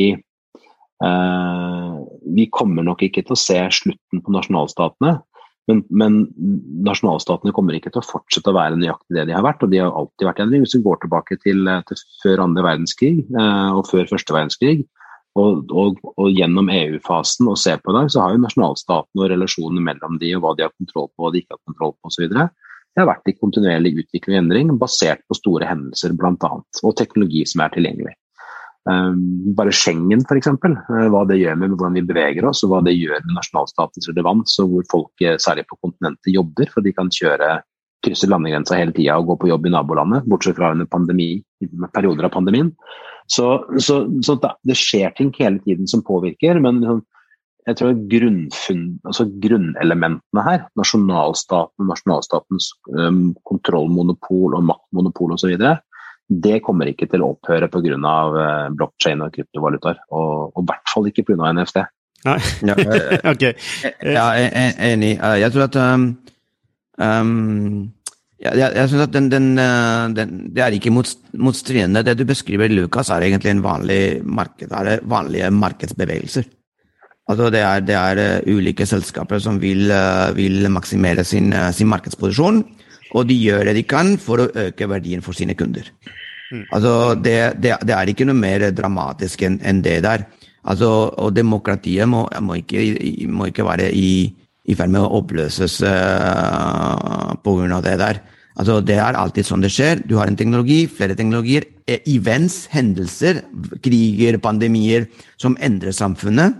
uh, vi kommer nok ikke til å se slutten på nasjonalstatene, men, men nasjonalstatene kommer ikke til å fortsette å være nøyaktig det de har vært, og de har alltid vært endring. Hvis vi går tilbake til, til før andre verdenskrig uh, og før første verdenskrig, og, og, og gjennom E U-fasen og ser på det, så har jo nasjonalstatene og relasjonene mellom de og hva de har kontroll på og de ikke har kontroll på og så videre. Det har vært i kontinuerlig utvikling og endring, basert på store hendelser blant annet, og teknologi som er tilgjengelig. Um, bare Schengen for eksempel, uh, hva det gjør med hvordan vi beveger oss, og hva det gjør med nasjonalstatens relevans, og hvor folk, særlig på kontinentet, jobber, for de kan kjøre, krysse landegrenser hele tiden og gå på jobb i nabolandet, bortsett fra under pandemi, perioder av pandemien. Så, så, så det skjer ting hele tiden som påvirker, men jeg tror grunnfund, altså grunnelementene her, nasjonalstaten, nasjonalstatens um, kontrollmonopol og maktmonopol og så videre, det kommer ikke til å opphøre på grunn av uh, blockchain og kryptovalutaer, og, og i hvert fall ikke på grunn av N F T. Nei, ok. Ja, jeg er enig. Jeg tror at um, um, jeg, jeg synes at den, den, den, det er ikke motstridende. Det du beskriver, Lukas, er egentlig en vanlig marked, er vanlige markedsbevegelser. Altså det er, det er uh, ulike selskaper som vil, uh, vil maksimere sin, uh, sin markedsposisjon, og de gjør det de kan for å øke verdien for sine kunder. Mm. Altså det, det, det er ikke noe mer dramatisk enn, enn det der. Altså, og demokratiet må, må, ikke, må ikke være i, i ferd med å oppløses uh, på grunn av det der. Altså det er alltid sånn det skjer. Du har en teknologi, flere teknologier, events, hendelser, kriger, pandemier som endrer samfunnet.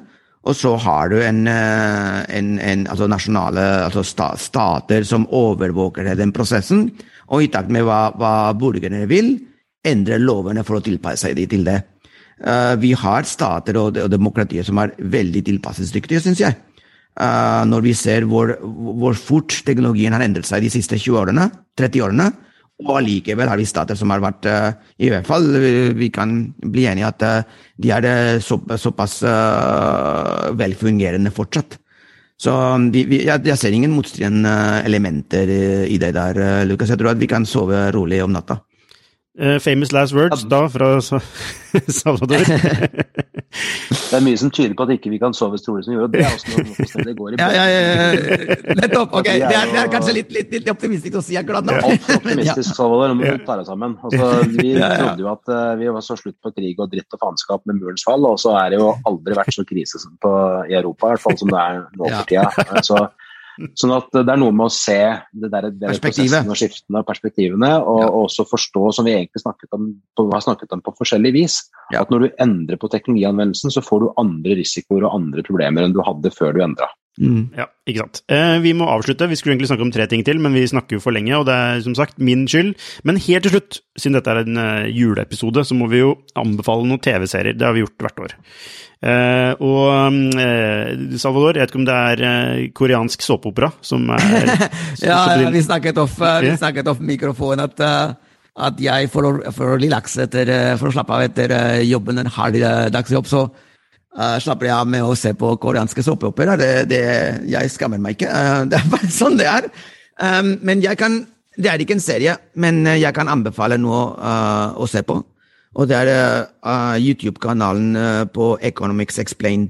og så har du en, en, en altså nasjonale altså sta, stater som overvåker den prosessen, og i takt med hva, hva borgerne vil, endre lovene for å tilpasse seg til det. Uh, vi har stater og, og demokratier som er veldig tilpasselsesdyktige, synes jeg. Uh, når vi ser hvor, hvor fort teknologien har endret seg de siste tjue årene, tretti årene, og allikevel har vi stater som har vært, uh, i hvert fall, vi, vi kan bli enige at uh, de er uh, så, såpass uh, velfungerende fortsatt. Så vi, vi, jeg, jeg ser ingen motstridende elementer i det der, uh, Lukas. Jeg tror at vi kan sove rolig om natta. Uh, famous last words da fra Salvador. Det er mye som tyder på at ikke vi kan sove strolig som gjør, og det er også noe det går i. Ja, ja, ja, nettopp, ok. Det er, det er kanskje litt, litt, litt optimistisk å si akkurat nå. Alt optimistisk, Salvador, nå må vi ta det sammen. Altså, vi trodde jo at uh, vi var så slutt på krig og dritt og faenskap med murens fall, og så er det jo aldri vært så krise på, i Europa, i hvert fall som det er nå for tida. Så sånn at det er noe med å se det der, det der prosessen og skiftene og perspektivene, og, ja. og også forstå, som vi egentlig snakket om, på, har snakket om på forskjellig vis, ja. at når du endrer på teknologianvendelsen, så får du andre risikoer og andre problemer enn du hadde før du endret. Mm. Ja, ikke sant. Eh, vi må avslutte, vi skulle egentlig snakke om tre ting til, men vi snakker jo for lenge, og det er som sagt min skyld. Men helt til slutt, siden dette er en uh, juleepisode, så må vi jo anbefale noen T V-serier. Det har vi gjort hvert år. Uh, og uh, Salvador, jeg vet ikke om det er uh, koreansk såpeopera som er ja, ja, vi snakket off, uh, vi snakket off mikrofonen at, uh, at jeg for å, for å relaxe etter, uh, for å slappe av etter uh, jobben, en hard uh, dagsjobb, så uh, slapper jeg av med å se på koreanske såpeopera. Det, det, jeg skammer meg ikke. Uh, det er bare sånn det er. Um, men jeg kan, det er ikke en serie, men jeg kan anbefale noe uh, å se på. Og det er uh, YouTube-kanalen uh, på Economics Explained.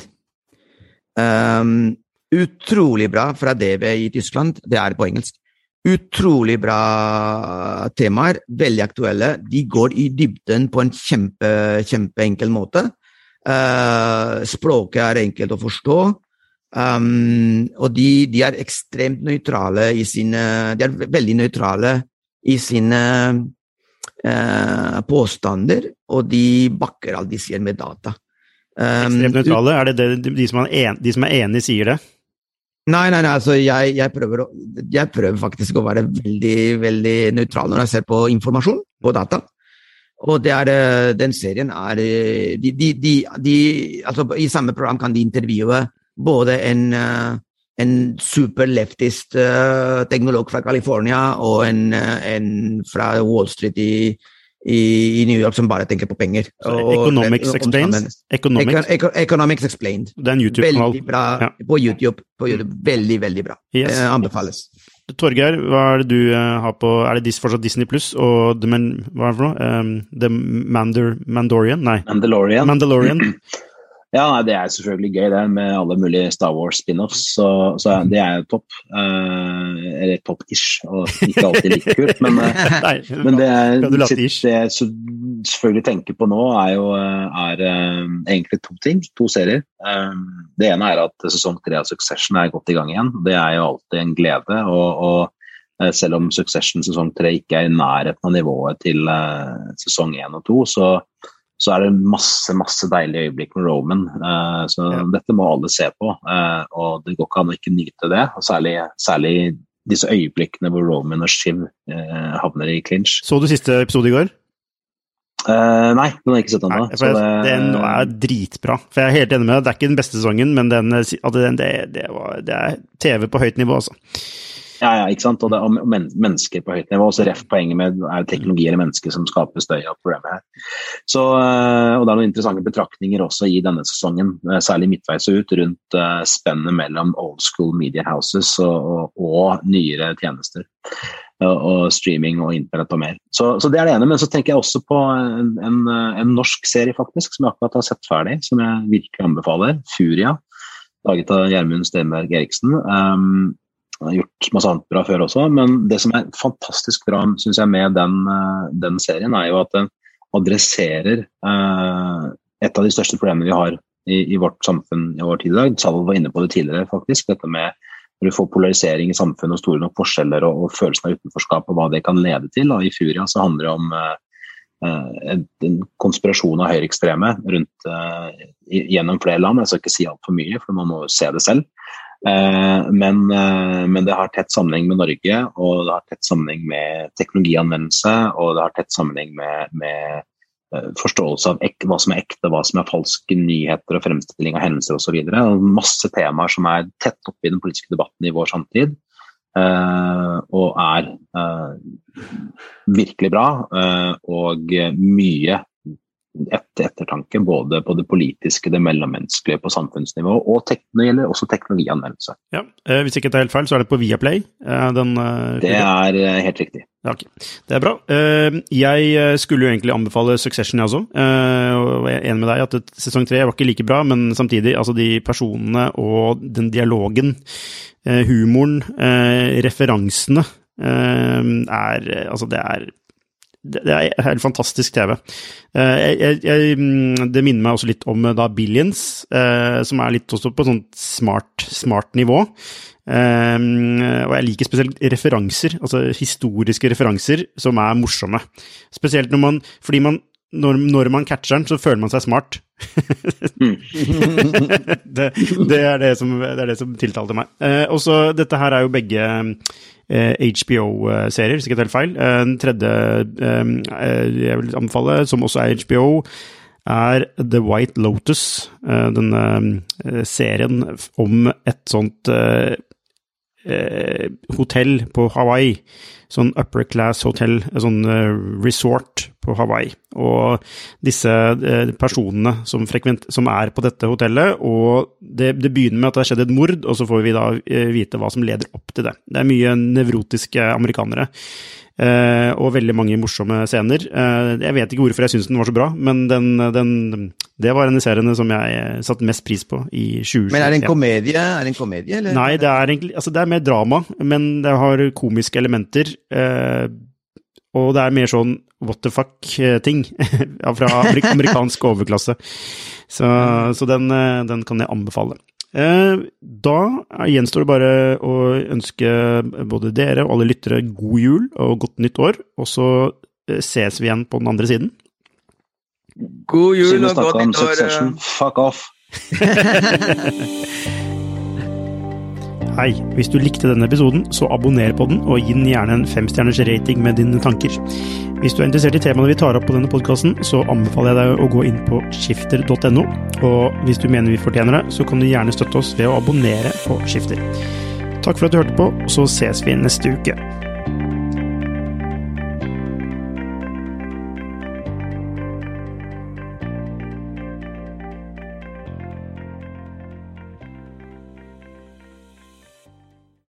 Um, utrolig bra fra D V i Tyskland, det er på engelsk. Utrolig bra temaer, veldig aktuelle. De går i dybden på en kjempe, kjempeenkel måte. Uh, språket er enkelt å forstå. Um, og de, de er ekstremt nøytrale i sine, de er veldig nøytrale i sine Uh, påstander, og de bakker alt de sier med data. Um, Ekstremt nøytrale? Er det, det de, som er en, de som er enige sier det? Nei, nei, nei, altså jeg, jeg, prøver, å, jeg prøver faktisk å være veldig, veldig nøytral når jeg ser på informasjon, på data. Og det er, den serien er, de, de, de, de, altså i samme program kan de intervjue både en en super leftist uh, teknolog fra California og en, uh, en fra Wall Street i, i, i New York som bare tenker på penger. Og, Economics og, Explained? Economics. Econ, Economics Explained. Det er en YouTube-kanal. Veldig bra, ja. på YouTube. På YouTube. Veldig, veldig bra. Yes. Uh, anbefales. Torgeir, hva er det du uh, har på, er det fortsatt Disney Plus og The, Man, hva er det for noe? Um, The Mandar, Mandalorian? Nei. Mandalorian. Mandalorian. Ja, det er selvfølgelig gøy det, med alle mulige Star Wars spin-offs, så, så det er jo topp, uh, eller topp-ish, og ikke alltid like kult, men, uh, Nei, men det, er, sitt, det jeg selvfølgelig tenker på nå er jo er, uh, egentlig to ting, to serier. Um, det ene er at sesong tre av Succession er godt i gang igjen, det er jo alltid en glede, og, og uh, selv om Succession sesong tre ikke er i nærheten av nivået til uh, sesong én og to, så så er det masse, masse deilige øyeblikk med Roman, uh, så ja. Dette må alle se på, uh, og det går ikke an å ikke nyte det, og særlig, særlig disse øyeblikkene hvor Roman og Shiv uh, havner i clinch. Så du siste episode i går? Uh, nei, den har jeg ikke sett ennå. Det... Den er dritbra, for jeg er helt enig med deg, det er ikke den beste sesongen, men den, det, det, var, det er T V på høyt nivå, altså. Ja, ja, ikke sant, og det er men, mennesker på høyt nivå, så ref poenget med er teknologi eller mennesker som skaper støy av problemet her. Så, og det er noen interessante betraktninger også i denne sesongen, særlig midtveis ut, rundt uh, spennet mellom old school media houses og, og, og nyere tjenester, og, og streaming og internett og mer. Så, så det er det ene, men så tenker jeg også på en, en, en norsk serie faktisk, som jeg akkurat har sett ferdig, som jeg virkelig anbefaler, Furia, laget av Gjermund Stenberg Eriksen. Um, har gjort masse annet bra før også, men det som er fantastisk bra, synes jeg, med den, den serien, er jo at den adresserer uh, et av de største problemene vi har i, i vårt samfunn i vår tid i dag. Salve var inne på det tidligere, faktisk, dette med når du får polarisering i samfunnet og store nok forskjeller og, og følelsen av utenforskap og hva det kan lede til, og i Furia så handler det om uh, en, en konspirasjon av høyreekstreme rundt uh, gjennom flere land. Jeg skal ikke si alt for mye, for man må se det selv. Uh, men, uh, men det har tett sammenheng med Norge, og det har tett sammenheng med teknologianvendelse, og det har tett sammenheng med, med uh, forståelse av ek, hva som er ekte, hva som er falske nyheter og fremstilling av hendelser og så videre. Og masse temaer som er tett oppe i den politiske debatten i vår samtid. Uh, og er uh, virkelig bra uh, og mye etter ettertanke både på det politiske, det mellommenneskelige på samfunnsnivå og tek- det gjelder også teknologianvendelse. Ja, uh, hvis ikke det er helt feil så er det på Viaplay uh, den, uh, det er uh, helt riktig. Ja, ok. Det er bra. Uh, jeg skulle jo egentlig anbefale Succession jeg også, uh, og jeg er enig med deg at det, sesong tre var ikke like bra, men samtidig altså de personene og den dialogen, uh, humoren, uh, referansene uh, er, altså det er det er helt fantastisk T V. Uh, jeg, jeg, det minner meg også litt om da Billions, uh, som er litt også på sånt smart, smart nivå. Um, og jeg liker spesielt referanser, altså historiske referanser som er morsomme. Spesielt når man, fordi man, når, når man catcher den, så føler man seg smart. det, det, er det, som, det er det som tiltalte meg. Uh, og så, dette her er jo begge uh, H B O-serier, hvis ikke det er helt feil. Uh, den tredje um, uh, jeg vil anbefale, som også er H B O, er The White Lotus, uh, denne uh, serien om et sånt uh, uh, hotell på Hawaii, sånn upper class hotell, sånn uh, resort på Hawaii, og disse uh, personene som, frekvent, som er på dette hotellet, og det, det begynner med at det har skjedd et mord, og så får vi da uh, vite hva som leder opp til det. Det er mye nevrotiske amerikanere, uh, og veldig mange morsomme scener. Uh, jeg vet ikke hvorfor jeg synes den var så bra, men den, den, det var en av seriene som jeg satte mest pris på i tjue tjue. Men er det en komedie? Er det en komedie eller? Nei, det er egentlig, altså det er mer drama, men det har komiske elementer, uh, og det er mer sånn what the fuck-ting fra amerikansk overklasse. Så, så den, den kan jeg anbefale. Da gjenstår det bare å ønske både dere og alle lyttere god jul og godt nytt år, og så ses vi igjen på den andre siden. God jul og godt nytt år. Fuck off! Hei, hvis du likte denne episoden, så abonner på den, og gi den gjerne en femstjerners rating med dine tanker. Hvis du er interessert i temaene vi tar opp på denne podcasten, så anbefaler jeg deg å gå inn på skifter punktum no, og hvis du mener vi fortjener det, så kan du gjerne støtte oss ved å abonnere på Skifter. Takk for at du hørte på, så ses vi neste uke.